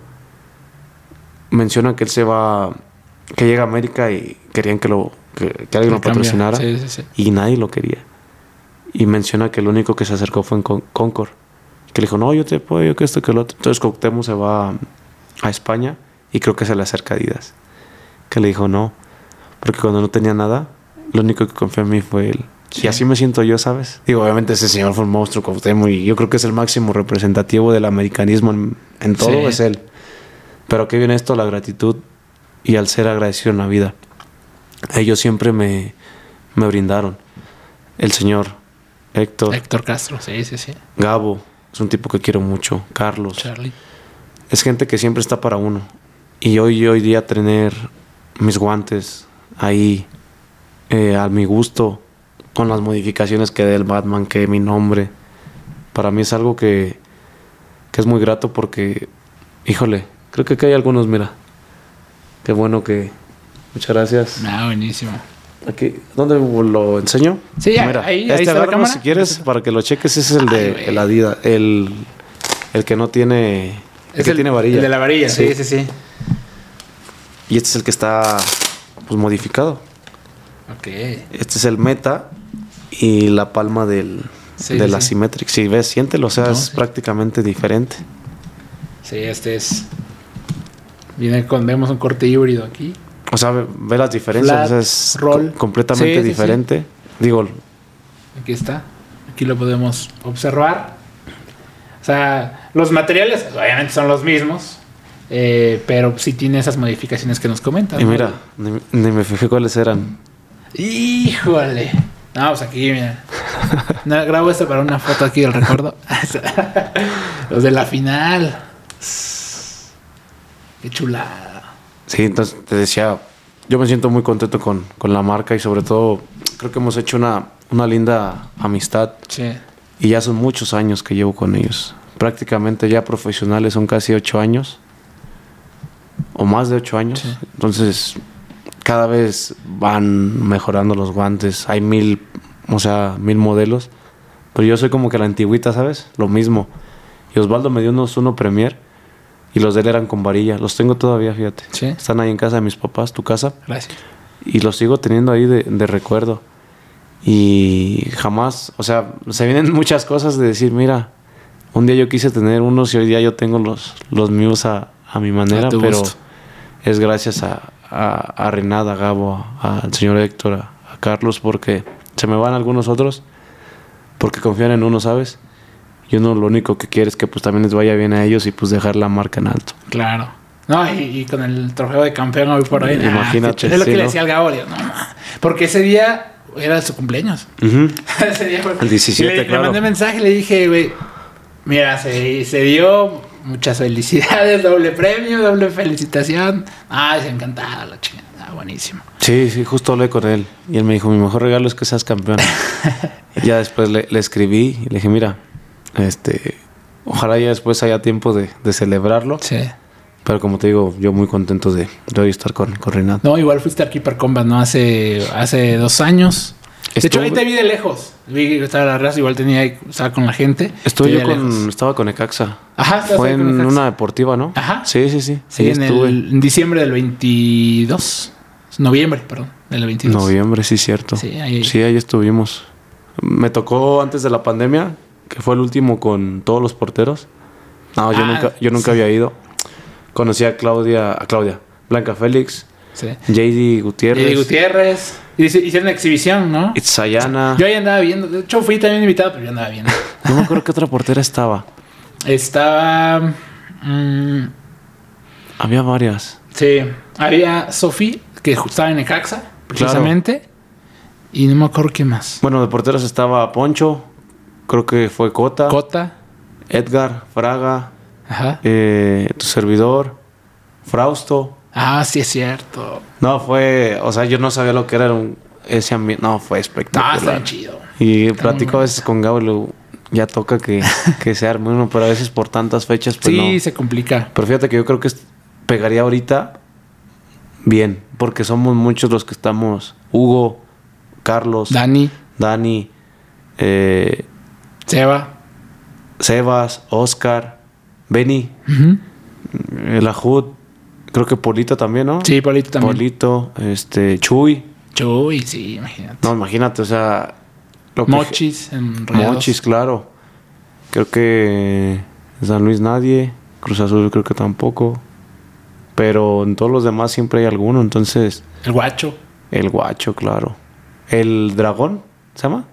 Menciona que él se va... Que llega a América y querían que lo que, que alguien lo Cambia. patrocinara. Sí, sí, sí. Y nadie lo quería. Y menciona que el único que se acercó fue en Con- Concord. Que le dijo, no, yo te apoyo, que esto, que lo otro. Entonces Cuauhtémoc se va a, a España y creo que se le acerca a Adidas. Que le dijo, no. Porque cuando no tenía nada, lo único que confió en mí fue él. Sí. Y así me siento yo, ¿sabes? Digo, obviamente ese señor fue un monstruo, Cuauhtémoc, y yo creo que es el máximo representativo del americanismo en, en todo, Sí. es él. Pero ¿qué viene esto? La gratitud y al ser agradecido en la vida. Ellos siempre me, me brindaron. El señor Héctor, Héctor Castro, sí, sí, sí. Gabo, es un tipo que quiero mucho. Carlos. Charlie. Es gente que siempre está para uno. Y hoy, hoy día tener mis guantes ahí eh, a mi gusto, con las modificaciones que dé el Batman, que mi nombre, para mí es algo que, que es muy grato porque, híjole, creo que aquí hay algunos, mira. Qué bueno que... Muchas gracias. Ah, buenísimo. Aquí, ¿dónde lo enseño? Sí, Mira, ahí, ahí este está la agárralo cámara. si quieres para que lo cheques. Ese es el Ay, de güey. el Adidas, el, el que no tiene, el Es que tiene varilla. El de la varilla, sí, sí, sí. Y este es el que está pues modificado. Ok. Este es el Meta y la palma del Sí, de sí, la sí. Symmetric. Si ves, siéntelo, o sea, No, es sí. prácticamente diferente. Sí, este es... Viene con... Vemos un corte híbrido aquí. O sea, ve, ve las diferencias, Flat, o sea, es roll. co- completamente Sí, sí, diferente. Digo, Aquí está. Aquí lo podemos observar. O sea, los materiales obviamente son los mismos. eh, pero sí tiene esas modificaciones que nos comentan. y ¿no? mira, ni, ni me fijé cuáles eran. Híjole. No, pues aquí, mira. No, grabo esto para una foto aquí del recuerdo. Los de la final. Qué chulada. Sí, entonces te decía, yo me siento muy contento con, con la marca y sobre todo creo que hemos hecho una, una linda amistad Sí. y ya son muchos años que llevo con ellos. Prácticamente ya profesionales son casi ocho años o más de ocho años. Sí. Entonces cada vez van mejorando los guantes. Hay mil, o sea, mil modelos. Pero yo soy como que la antigüita, ¿sabes? Lo mismo. Y Osvaldo me dio unos uno Premier y los de él eran con varilla. Los tengo todavía, fíjate. Sí. Están ahí en casa de mis papás, tu casa. Gracias. Y los sigo teniendo ahí de, de recuerdo. Y jamás, o sea, se vienen muchas cosas de decir, mira, Un día yo quise tener unos y hoy día yo tengo los, los míos a, a mi manera, A tu pero gusto. es gracias a, a, a Renata, a Gabo, a- al señor Héctor, a, a Carlos, porque se me van algunos otros, porque confían en uno, ¿sabes? Y uno lo único que quiere es que pues también les vaya bien a ellos y pues dejar la marca en alto. Claro. No, y, y con el trofeo de campeón hoy por hoy. Imagínate, Ah, es lo sí, que le ¿no? decía al Gabo. Le digo, no, ma, porque ese día era su cumpleaños. Ujú. Ese día fue- El diecisiete, y le, claro. le mandé mensaje y le dije, güey, mira, se, se dio, muchas felicidades, doble premio, doble felicitación. Ah, es encantada la chingada, ah, buenísimo. Sí, sí, justo hablé con él. Y él me dijo, mi mejor regalo es que seas campeón. Y ya después le, le escribí y le dije, mira, este, ojalá ya después haya tiempo de, de celebrarlo. Sí. Pero como te digo, yo muy contento de, de hoy estar con, con Renata. No, igual fuiste al Keeper Combat, ¿no? Hace, hace dos años. De hecho, Estuve- ahí te vi de lejos. Vi que estaba la raza, igual tenía ahí, estaba con la gente. Estuve Te yo vi de con, lejos. estaba con Ecaxa. Ajá, estabas Fue ahí con en Necaxa. una deportiva, ¿no? Ajá. Sí, sí, sí. Sí, Ahí en, estuve. el, en diciembre del veintidós. Noviembre, perdón, del veintidós. Noviembre, sí, cierto. Sí, ahí- Sí, ahí estuvimos. Me tocó antes de la pandemia, que fue el último con todos los porteros. No, yo Ah, nunca, yo nunca sí. había ido. Conocí a Claudia, a Claudia, Blanca Félix, Sí. J D Gutiérrez, Y Gutiérrez. Y dice- hicieron exhibición, ¿no? Itzayana. Yo ahí andaba viendo. De hecho, fui también invitado, pero yo andaba viendo. No me acuerdo qué otra portera estaba. Estaba. mm, Había varias. sí. Había Sofi, que ju- estaba en Necaxa, precisamente. Y no me acuerdo qué más. Bueno, de porteros estaba Poncho, creo que fue Cota, Cota. Edgar, Fraga, Ajá. eh, tu servidor, Frausto. Ah, sí, es cierto. No, fue, o sea, yo no sabía lo que era un, ese ambiente. No, fue No, espectacular. está bien chido. Y Está platico muy a veces con Gabo y luego ya toca que, que se arme uno, pero a veces por tantas fechas, pues Sí, no. se complica. Pero fíjate que yo creo que es- pegaría ahorita bien, porque somos muchos los que estamos. Hugo, Carlos, Dani, Dani, eh, Seba. Sebas, Oscar, Benny, Ujú. el Ajud, creo que Polito también, ¿no? Sí, Polito también. Polito, este, Chuy. Chuy, sí, imagínate. No, imagínate, o sea... lo que- Mochis en Rayados. Mochis, claro. Creo que San Luis nadie, Cruz Azul creo que tampoco. Pero en todos los demás siempre hay alguno, entonces... El Guacho. El Guacho, claro. El Dragón, ¿se llama?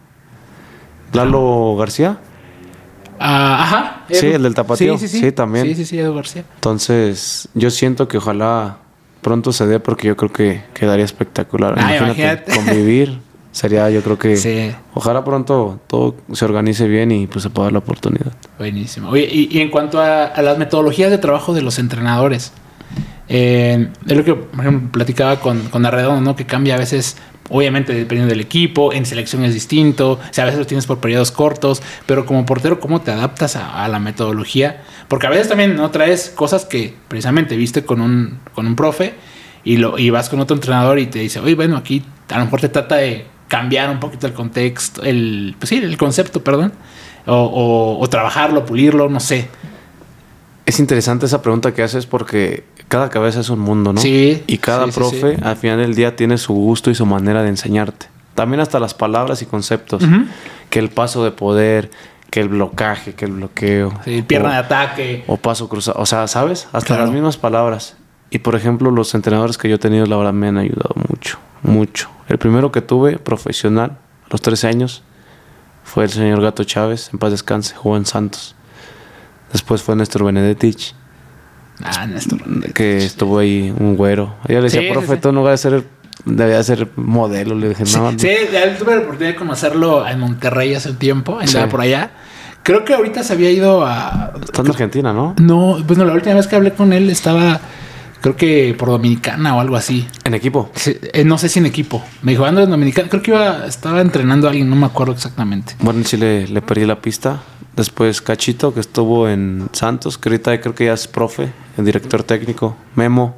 Lalo García. Ah, ajá. Sí, Edu. el del Tapatío. Sí, sí, sí. Sí, también. Sí, sí, sí, Edu García. Entonces, yo siento que ojalá pronto se dé porque yo creo que quedaría espectacular. Ah, Imagínate, imagínate. convivir sería, yo creo que... Sí. Ojalá pronto todo se organice bien y pues se pueda dar la oportunidad. Buenísimo. Oye, y, y en cuanto a, a las metodologías de trabajo de los entrenadores, eh, es lo que, por ejemplo, platicaba con, con Arredondo, ¿no? Que cambia a veces, obviamente, dependiendo del equipo, en selección es distinto, o sea, a veces lo tienes por periodos cortos, pero como portero, ¿cómo te adaptas a, a la metodología? Porque a veces también no traes cosas que precisamente viste con un, con un profe y, lo, y vas con otro entrenador y te dice, oye, bueno, aquí a lo mejor te trata de cambiar un poquito el contexto, el, pues sí, el concepto, perdón, o, o, o trabajarlo, pulirlo, no sé. Es interesante esa pregunta que haces porque cada cabeza es un mundo, ¿no? Sí, Y cada sí, sí, profe sí. al final del día tiene su gusto y su manera de enseñarte. También hasta las palabras y conceptos. Ujú. Que el paso de poder, que el blocaje, que el bloqueo. Sí, pierna o, de ataque. o paso cruzado. O sea, ¿sabes? Hasta Claro. las mismas palabras. Y por ejemplo, los entrenadores que yo he tenido, la verdad, me han ayudado mucho. Mucho. El primero que tuve, profesional, a los trece años, fue el señor Gato Chávez. En paz descanse, jugó en Santos. Después fue Néstor Benedetich, Ah, Néstor. que estuvo ahí un güero. Yo le decía, Sí, sí, profe, sí. tú no vas a ser, debía ser modelo. Le dije, Sí, no, no. sí, ya tuve la oportunidad de conocerlo en Monterrey hace un tiempo, andaba Sí. por allá. Creo que ahorita se había ido a... Está en Argentina, ¿no? No, pues no, la última vez que hablé con él estaba, creo que por Dominicana o algo así. En equipo. Sí, eh, no sé si en equipo. Me dijo, ando en Dominicana. Creo que iba, estaba entrenando a alguien, no me acuerdo exactamente. Bueno, sí le, le perdí la pista. Después Cachito, que estuvo en Santos, que ahorita creo que ya es profe, el director técnico. Memo.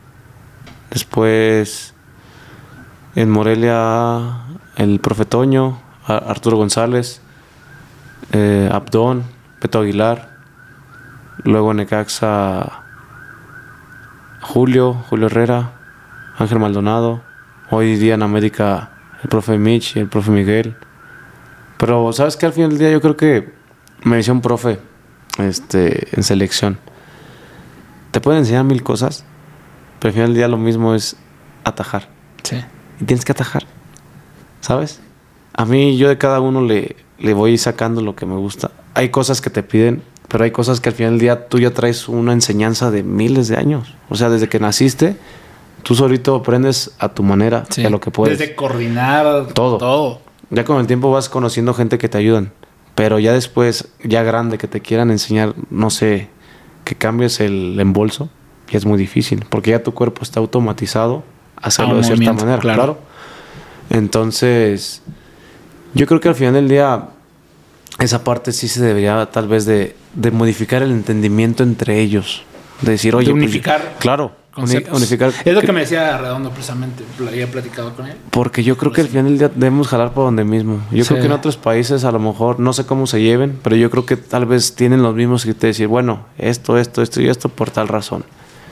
Después en Morelia, el profe Toño, A- Arturo González, eh, Abdón, Peto Aguilar. Luego en Necaxa, Julio, Julio Herrera, Ángel Maldonado. Hoy día en América, el profe Mitch y el profe Miguel. Pero, ¿sabes qué? Al final del día yo creo que me decía un profe, este, en selección. Te pueden enseñar mil cosas, pero al final del día lo mismo es atajar. Sí. Y tienes que atajar, ¿sabes? A mí, yo de cada uno le, le voy sacando lo que me gusta. Hay cosas que te piden, pero hay cosas que al final del día tú ya traes una enseñanza de miles de años. O sea, desde que naciste, tú solito aprendes a tu manera, sí. a lo que puedes. Desde coordinar todo. todo. Ya con el tiempo vas conociendo gente que te ayudan. Pero ya después, ya grande, que te quieran enseñar, no sé, que cambies el embolso, ya es muy difícil. Porque ya tu cuerpo está automatizado a hacerlo de cierta manera. Claro. claro. Entonces, yo creo que al final del día, esa parte sí se debería tal vez de, de modificar el entendimiento entre ellos. De decir, oye... De unificar. Pues, claro. Conceptos. Unificar. Es lo que me decía Redondo precisamente, había platicado con él. Porque yo creo que al final del día debemos jalar por donde mismo. Yo sí. creo que en otros países a lo mejor no sé cómo se lleven, pero yo creo que tal vez tienen los mismos que te decir, bueno, esto, esto, esto y esto por tal razón.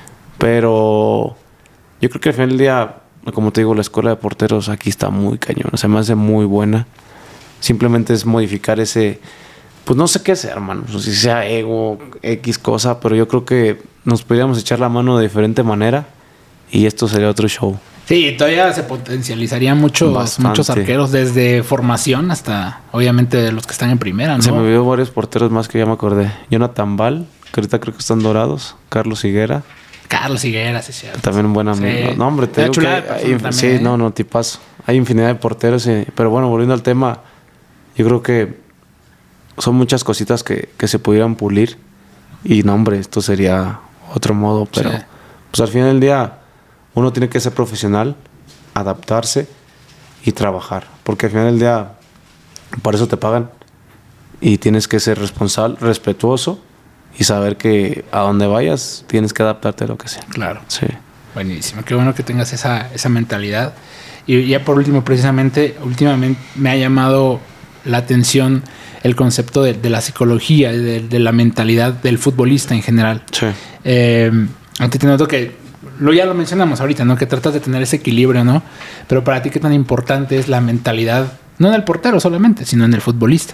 Pero yo creo que al final del día, como te digo, la escuela de porteros aquí está muy cañón, se me hace muy buena. Simplemente es modificar ese... Pues no sé qué sea, hermano. Si sea ego, X cosa, pero yo creo que nos podríamos echar la mano de diferente manera y esto sería otro show. Sí, todavía se potencializaría muchos, muchos arqueros desde formación hasta, obviamente, los que están en primera, ¿no? Se me vio varios porteros más que ya me acordé. Jonathan Val, que ahorita creo que están Dorados. Carlos Higuera. Carlos Higuera, sí, cierto. También un buen amigo. Sí. No, hombre, te digo que hay, también, sí, ¿eh? no, no, tipazo. Hay infinidad de porteros, sí. Pero bueno, volviendo al tema, yo creo que son muchas cositas que, que se pudieran pulir. Y no, hombre, esto sería otro modo. Pero sí. pues al final del día, uno tiene que ser profesional, adaptarse y trabajar. Porque al final del día, para eso te pagan. Y tienes que ser responsable, respetuoso y saber que a donde vayas tienes que adaptarte a lo que sea. Claro. Sí. Buenísimo. Qué bueno que tengas esa, esa mentalidad. Y ya por último, precisamente, últimamente me ha llamado la atención el concepto de, de la psicología, de, de la mentalidad del futbolista en general. Sí. Eh, a ti te noto que, lo ya lo mencionamos ahorita, ¿no? Que tratas de tener ese equilibrio, ¿no? Pero para ti, ¿qué tan importante es la mentalidad, no en el portero solamente, sino en el futbolista?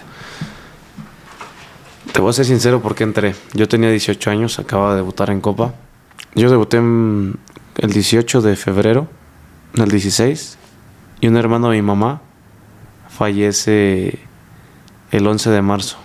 Te voy a ser sincero porque entré. Yo tenía dieciocho años, acababa de debutar en Copa. Yo debuté en el dieciocho de febrero, en el dieciséis, y un hermano de mi mamá fallece el once de marzo.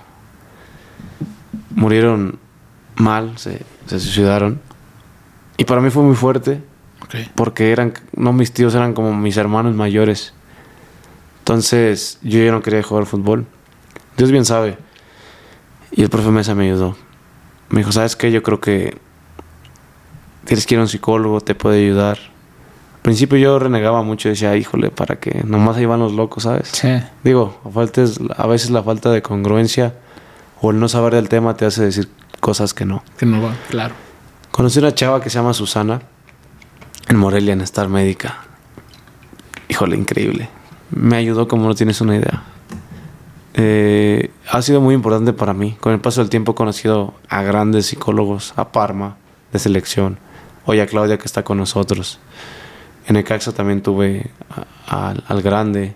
Murieron mal, se, se suicidaron. Y para mí fue muy fuerte, okay. porque eran, no mis tíos, eran como mis hermanos mayores. Entonces yo ya no quería jugar al fútbol. Dios bien sabe. Y el profe Mesa me ayudó. Me dijo, ¿sabes qué? Yo creo que tienes que ir a un psicólogo, te puede ayudar. Al principio yo renegaba mucho, decía, híjole, para que nomás ahí van los locos, ¿sabes? Sí. Digo, a, falta es, a veces la falta de congruencia o el no saber del tema te hace decir cosas que no. Que no va, claro. Conocí una chava que se llama Susana en Morelia, en Star Médica. Híjole, increíble. Me ayudó como no tienes una idea. Eh, ha sido muy importante para mí. Con el paso del tiempo he conocido a grandes psicólogos, a Parma de selección, hoy a Claudia que está con nosotros. En Necaxa también tuve a, a, al grande.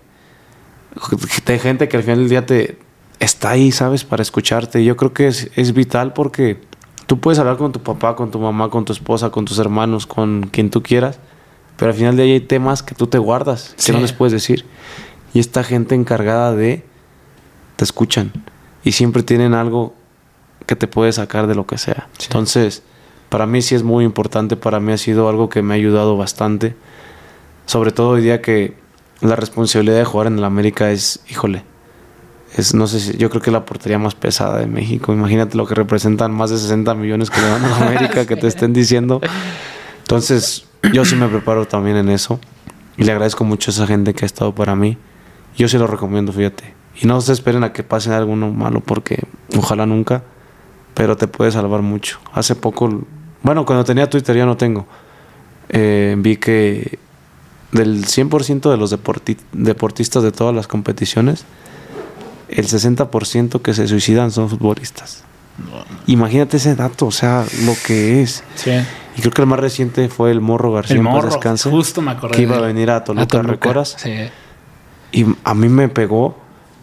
De gente que al final del día te está ahí, ¿sabes? Para escucharte. Yo creo que es, es vital porque tú puedes hablar con tu papá, con tu mamá, con tu esposa, con tus hermanos, con quien tú quieras, pero al final del día hay temas que tú te guardas, sí. que no les puedes decir. Y esta gente encargada de... te escuchan. Y siempre tienen algo que te puede sacar de lo que sea. Sí. Entonces, para mí sí es muy importante. Para mí ha sido algo que me ha ayudado bastante. Sobre todo hoy día que la responsabilidad de jugar en el América es, híjole, es, no sé si, yo creo que es la portería más pesada de México. Imagínate lo que representan más de sesenta millones que le dan a la América, sí. que te estén diciendo. Entonces, yo sí me preparo también en eso. Y le agradezco mucho a esa gente que ha estado para mí. Yo sí lo recomiendo, fíjate. Y no se esperen a que pase algo malo porque ojalá nunca, pero te puede salvar mucho. Hace poco, bueno, cuando tenía Twitter ya no tengo, eh, vi que del cien por ciento de los deporti- deportistas de todas las competiciones, el sesenta por ciento que se suicidan son futbolistas. No, no. Imagínate ese dato, o sea, lo que es. Sí. Y creo que el más reciente fue el Morro García, el Morro, en paz descanse, justo me acordé que iba a venir a Toluca, a Toluca. ¿Recuerdas? Sí. Y a mí me pegó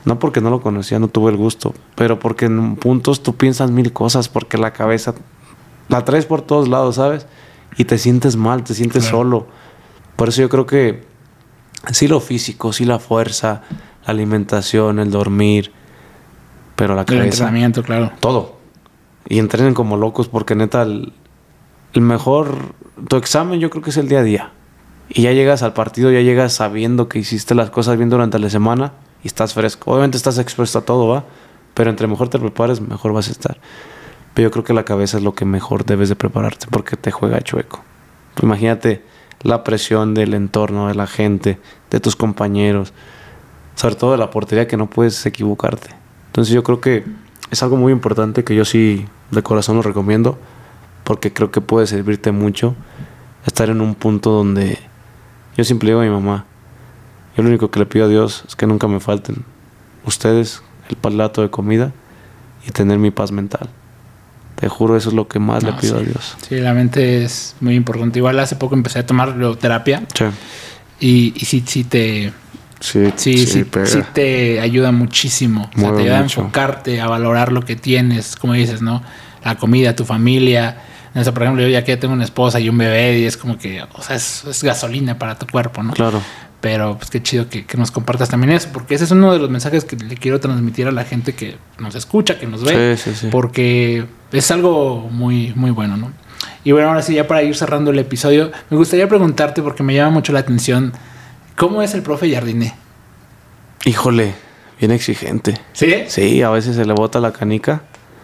No porque no lo conocía, no tuve el gusto, pero porque en puntos tú piensas mil cosas, porque la cabeza la traes por todos lados, ¿sabes? Y te sientes mal, te sientes claro. solo. Por eso yo creo que sí lo físico, sí la fuerza, la alimentación, el dormir, pero la cabeza... El entrenamiento, claro. Todo. Y entrenen como locos porque neta, el, el mejor... Tu examen yo creo que es el día a día. Y ya llegas al partido, ya llegas sabiendo que hiciste las cosas bien durante la semana y estás fresco. Obviamente estás expuesto a todo, ¿va? Pero entre mejor te prepares, mejor vas a estar. Pero yo creo que la cabeza es lo que mejor debes de prepararte porque te juega chueco. Pues imagínate la presión del entorno, de la gente, de tus compañeros, sobre todo de la portería, que no puedes equivocarte. Entonces yo creo que es algo muy importante que yo sí de corazón lo recomiendo porque creo que puede servirte mucho estar en un punto donde yo siempre digo a mi mamá, yo lo único que le pido a Dios es que nunca me falten ustedes, el plato de comida y tener mi paz mental. Te juro, eso es lo que más no, le pido sí. a Dios. Sí, la mente es muy importante. Igual hace poco empecé a tomar terapia. Sí. Y, y sí, sí te... Sí, sí, sí, sí, sí te ayuda muchísimo. O sea, te ayuda mucho. a enfocarte, a valorar lo que tienes, como dices, ¿no? La comida, tu familia. O sea, por ejemplo, yo ya que tengo una esposa y un bebé y es como que, o sea, es, es gasolina para tu cuerpo, ¿no? Claro. Pero pues qué chido que, que nos compartas también eso, porque ese es uno de los mensajes que le quiero transmitir a la gente que nos escucha, que nos ve, sí, sí, sí. porque es algo muy, muy bueno, ¿no? Y bueno, ahora sí, ya para ir cerrando el episodio, me gustaría preguntarte, porque me llama mucho la atención, ¿cómo es el profe Jardiné? Híjole, bien exigente. ¿Sí? Sí, a veces se le bota la canica,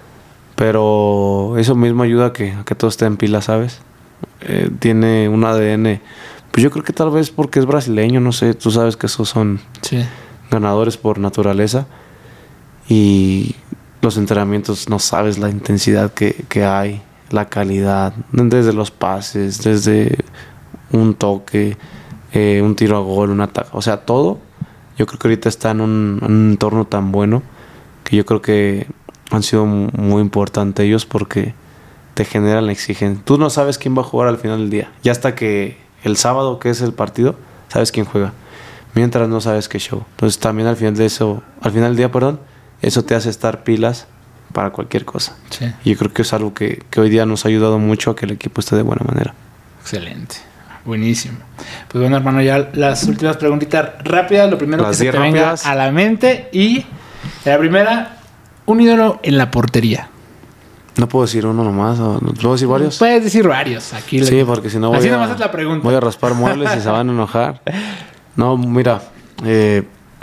pero eso mismo ayuda a que, a que todo esté en pila, ¿sabes? Eh, tiene un A D N... Pues yo creo que tal vez porque es brasileño, no sé, tú sabes que esos son sí. ganadores por naturaleza. Y los entrenamientos, no sabes la intensidad que, que hay, la calidad, desde los pases, desde un toque, eh, un tiro a gol, un ataque, o sea, todo. Yo creo que ahorita está en un, en un entorno tan bueno que yo creo que han sido muy importantes ellos porque te generan la exigencia. Tú no sabes quién va a jugar al final del día, ya hasta que el sábado, que es el partido, sabes quién juega. Mientras no sabes qué show. Entonces también al final de eso, al final del día, perdón, eso te hace estar pilas para cualquier cosa. Sí. Y yo creo que es algo que, que hoy día nos ha ayudado mucho a que el equipo esté de buena manera. Excelente. Buenísimo. Pues bueno, hermano, ya las últimas preguntitas rápidas. Lo primero las que se te rápidas. venga a la mente. Y la primera, un ídolo en la portería. No puedo decir uno nomás, ¿o puedo decir varios? Puedes decir varios. Aquí sí, le... porque si no voy Así a... nomás es la pregunta. Voy a raspar muebles y se van a enojar. No, mira. Eh,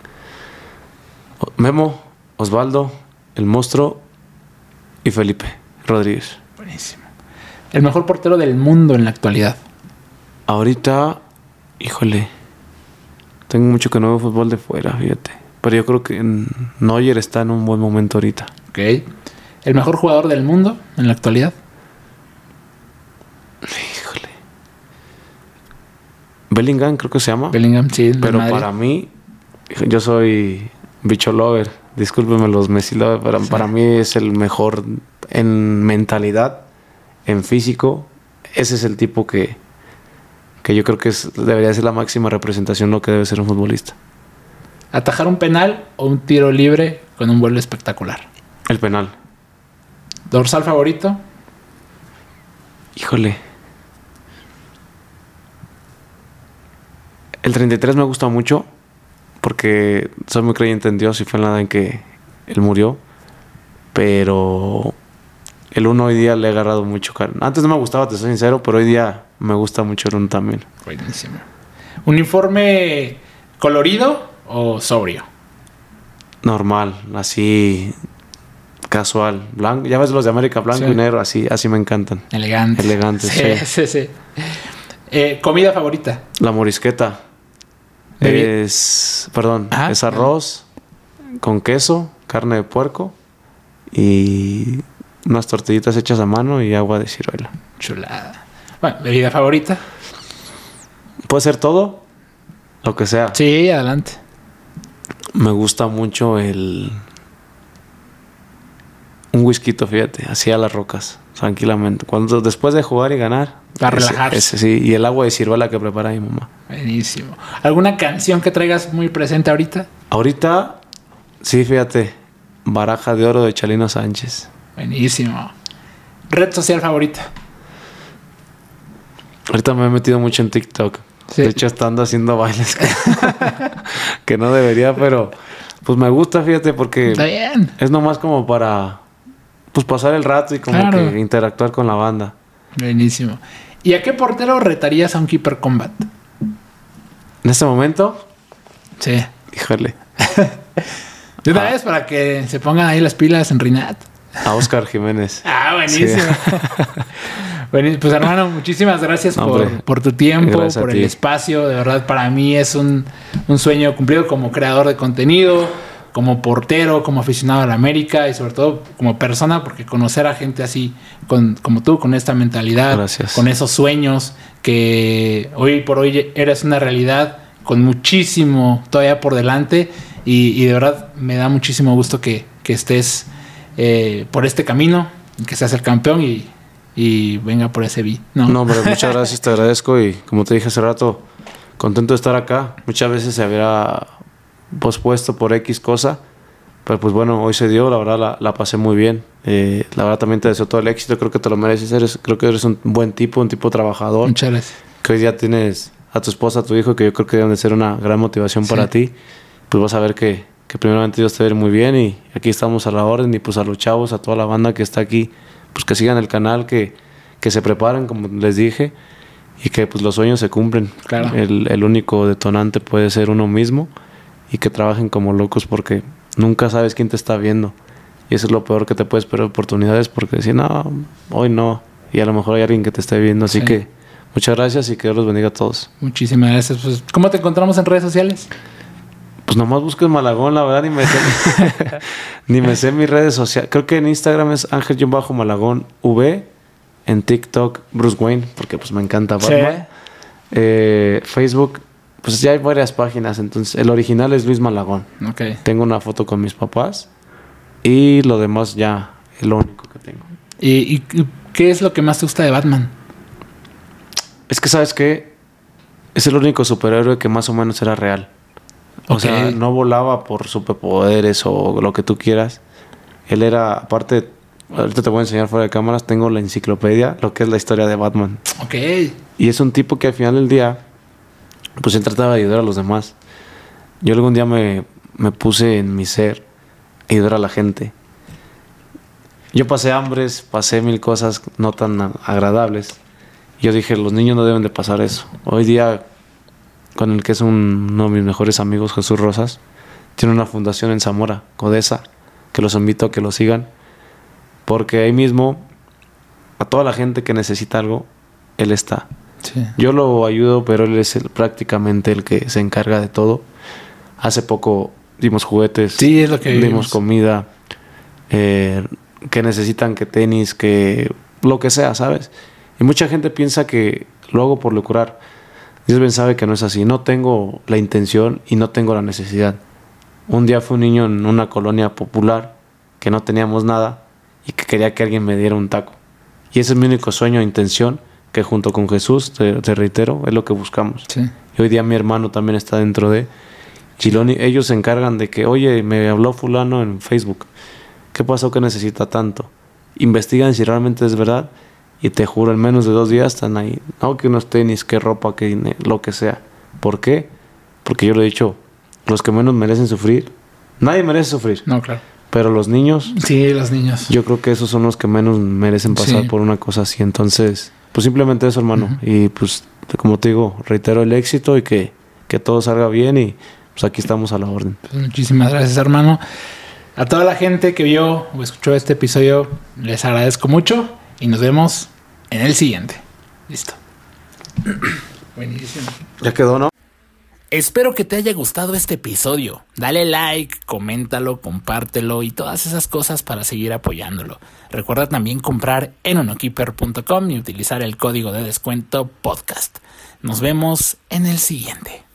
Memo, Osvaldo, El Monstruo y Felipe Rodríguez. Buenísimo. El mejor portero del mundo en la actualidad. Ahorita, híjole, tengo mucho que no veo fútbol de fuera, fíjate. Pero yo creo que Neuer está en un buen momento ahorita. Ok. ¿El mejor jugador del mundo en la actualidad? Híjole. Bellingham creo que se llama. Bellingham, sí. Pero Madrid. Para mí, yo soy bicho lover. Discúlpeme los Messi lover, pero sí. Para mí es el mejor en mentalidad, en físico. Ese es el tipo que, que yo creo que es, debería ser la máxima representación de lo que debe ser un futbolista. ¿Atajar un penal o un tiro libre con un vuelo espectacular? El penal. ¿Dorsal favorito? Híjole. El treinta y tres me gusta mucho porque soy muy creyente en Dios y fue en la en que Él murió. Pero el uno hoy día le he agarrado mucho cariño. Antes no me gustaba, te soy sincero, pero hoy día me gusta mucho el uno también. Buenísimo. ¿Uniforme colorido o sobrio? Normal, así... casual, blanco, ya ves los de América, blanco sí. y negro, así, así me encantan. Elegante. Elegante, sí. Sí, sí, sí. Eh, ¿Comida favorita? La morisqueta. Bebi- es, perdón, ah, es arroz ah. con queso, carne de puerco y unas tortillitas hechas a mano y agua de ciruela. Chulada. Bueno, ¿bebida favorita? ¿Puede ser todo? Lo que sea. Sí, adelante. Me gusta mucho el... un whisky, fíjate, así a las rocas, tranquilamente. Cuando después de jugar y ganar, a relajarse. Ese, sí, y el agua de ciruela que prepara mi mamá. Buenísimo. ¿Alguna canción que traigas muy presente ahorita? Ahorita Sí, fíjate. Baraja de oro de Chalino Sánchez. Buenísimo. ¿Red social favorita? Ahorita me he metido mucho en TikTok. Sí. De hecho, hasta ando haciendo bailes que, que no debería, pero pues me gusta, fíjate, porque Está bien. Es nomás como para pues pasar el rato y como claro. que interactuar con la banda. Buenísimo. ¿Y a qué portero retarías a un Keeper Combat? ¿En este momento? Sí. Híjole. ¿De una ah. vez para que se pongan ahí las pilas en Rinat? A Oscar Jiménez. Ah, buenísimo. Sí. Bueno, pues hermano, muchísimas gracias Hombre, por, por tu tiempo, gracias por el espacio. De verdad, para mí es un, un sueño cumplido como creador de contenido, como portero, como aficionado a la América y sobre todo como persona, porque conocer a gente así con, como tú, con esta mentalidad, gracias. Con esos sueños que hoy por hoy eres una realidad con muchísimo todavía por delante y, y de verdad me da muchísimo gusto que, que estés eh, por este camino, que seas el campeón y Y venga por ese B. No, no hombre, muchas gracias, te agradezco. Y como te dije hace rato, contento de estar acá. Muchas veces se había pospuesto por X cosa, pero pues bueno, hoy se dio. La verdad la, la pasé muy bien. eh, La verdad también te deseo todo el éxito. Creo que te lo mereces, eres, creo que eres un buen tipo, un tipo trabajador. Muchas gracias. Que hoy día tienes a tu esposa, a tu hijo, que yo creo que deben de ser una gran motivación sí. para ti. Pues vas a ver que, que primeramente Dios te va a ir muy bien. Y aquí estamos a la orden. Y pues a los chavos, a toda la banda que está aquí, pues que sigan el canal, que, que se preparen, como les dije, y que pues los sueños se cumplen. Claro. El, el único detonante puede ser uno mismo y que trabajen como locos porque nunca sabes quién te está viendo. Y eso es lo peor, que te puedes perder oportunidades porque decir, no, hoy no. Y a lo mejor hay alguien que te esté viendo. Así sí. que muchas gracias y que Dios los bendiga a todos. Muchísimas gracias. Pues, ¿cómo te encontramos en redes sociales? Pues nomás busques Malagón, la verdad, ni me sé, ni me sé mis redes sociales. Creo que en Instagram es Ángel-Malagón V, en TikTok Bruce Wayne, porque pues me encanta Batman. Sí. Eh, Facebook, pues ya hay varias páginas, entonces el original es Luis Malagón. Okay. Tengo una foto con mis papás y lo demás ya es lo único que tengo. ¿Y, y qué es lo que más te gusta de Batman? Es que, ¿sabes qué? Es el único superhéroe que más o menos era real. O okay. sea, no volaba por superpoderes o lo que tú quieras. Él era, aparte, ahorita te voy a enseñar fuera de cámaras, tengo la enciclopedia, lo que es la historia de Batman. Ok. Y es un tipo que al final del día, pues él trataba de ayudar a los demás. Yo algún día me, me puse en mi ser a ayudar a la gente. Yo pasé hambres, pasé mil cosas no tan agradables. Yo dije, los niños no deben de pasar eso. Hoy día, con el que es un, uno de mis mejores amigos, Jesús Rosas, tiene una fundación en Zamora, Codesa, que los invito a que lo sigan, porque ahí mismo, a toda la gente que necesita algo, él está. Sí. Yo lo ayudo, pero él es el, prácticamente el que se encarga de todo. Hace poco dimos juguetes, sí, es lo que dimos vimos. comida, eh, que necesitan que tenis, que lo que sea, ¿sabes? Y mucha gente piensa que lo hago por lucrar. Dios bien sabe que no es así. No tengo la intención y no tengo la necesidad. Un día fue un niño en una colonia popular que no teníamos nada y que quería que alguien me diera un taco. Y ese es mi único sueño e intención, que junto con Jesús, te, te reitero, es lo que buscamos. Sí. Y hoy día mi hermano también está dentro de Chiloni. Ellos se encargan de que, oye, me habló fulano en Facebook. ¿Qué pasó que necesita tanto? Investigan si realmente es verdad. Y te juro, en menos de dos días están ahí. No, que unos tenis, que ropa, que lo que sea. ¿Por qué? Porque yo lo he dicho, los que menos merecen sufrir, nadie merece sufrir. No, claro. Pero los niños... Sí, los niños. Yo creo que esos son los que menos merecen pasar sí. por una cosa así. Entonces, pues simplemente eso, hermano. Uh-huh. Y pues, como te digo, reitero el éxito y que, que todo salga bien. Y pues aquí estamos a la orden. Pues muchísimas gracias, hermano. A toda la gente que vio o escuchó este episodio, les agradezco mucho. Y nos vemos en el siguiente. Listo. Buenísimo. Ya quedó, ¿no? Espero que te haya gustado este episodio. Dale like, coméntalo, compártelo y todas esas cosas para seguir apoyándolo. Recuerda también comprar en unokeeper punto com y utilizar el código de descuento podcast. Nos vemos en el siguiente.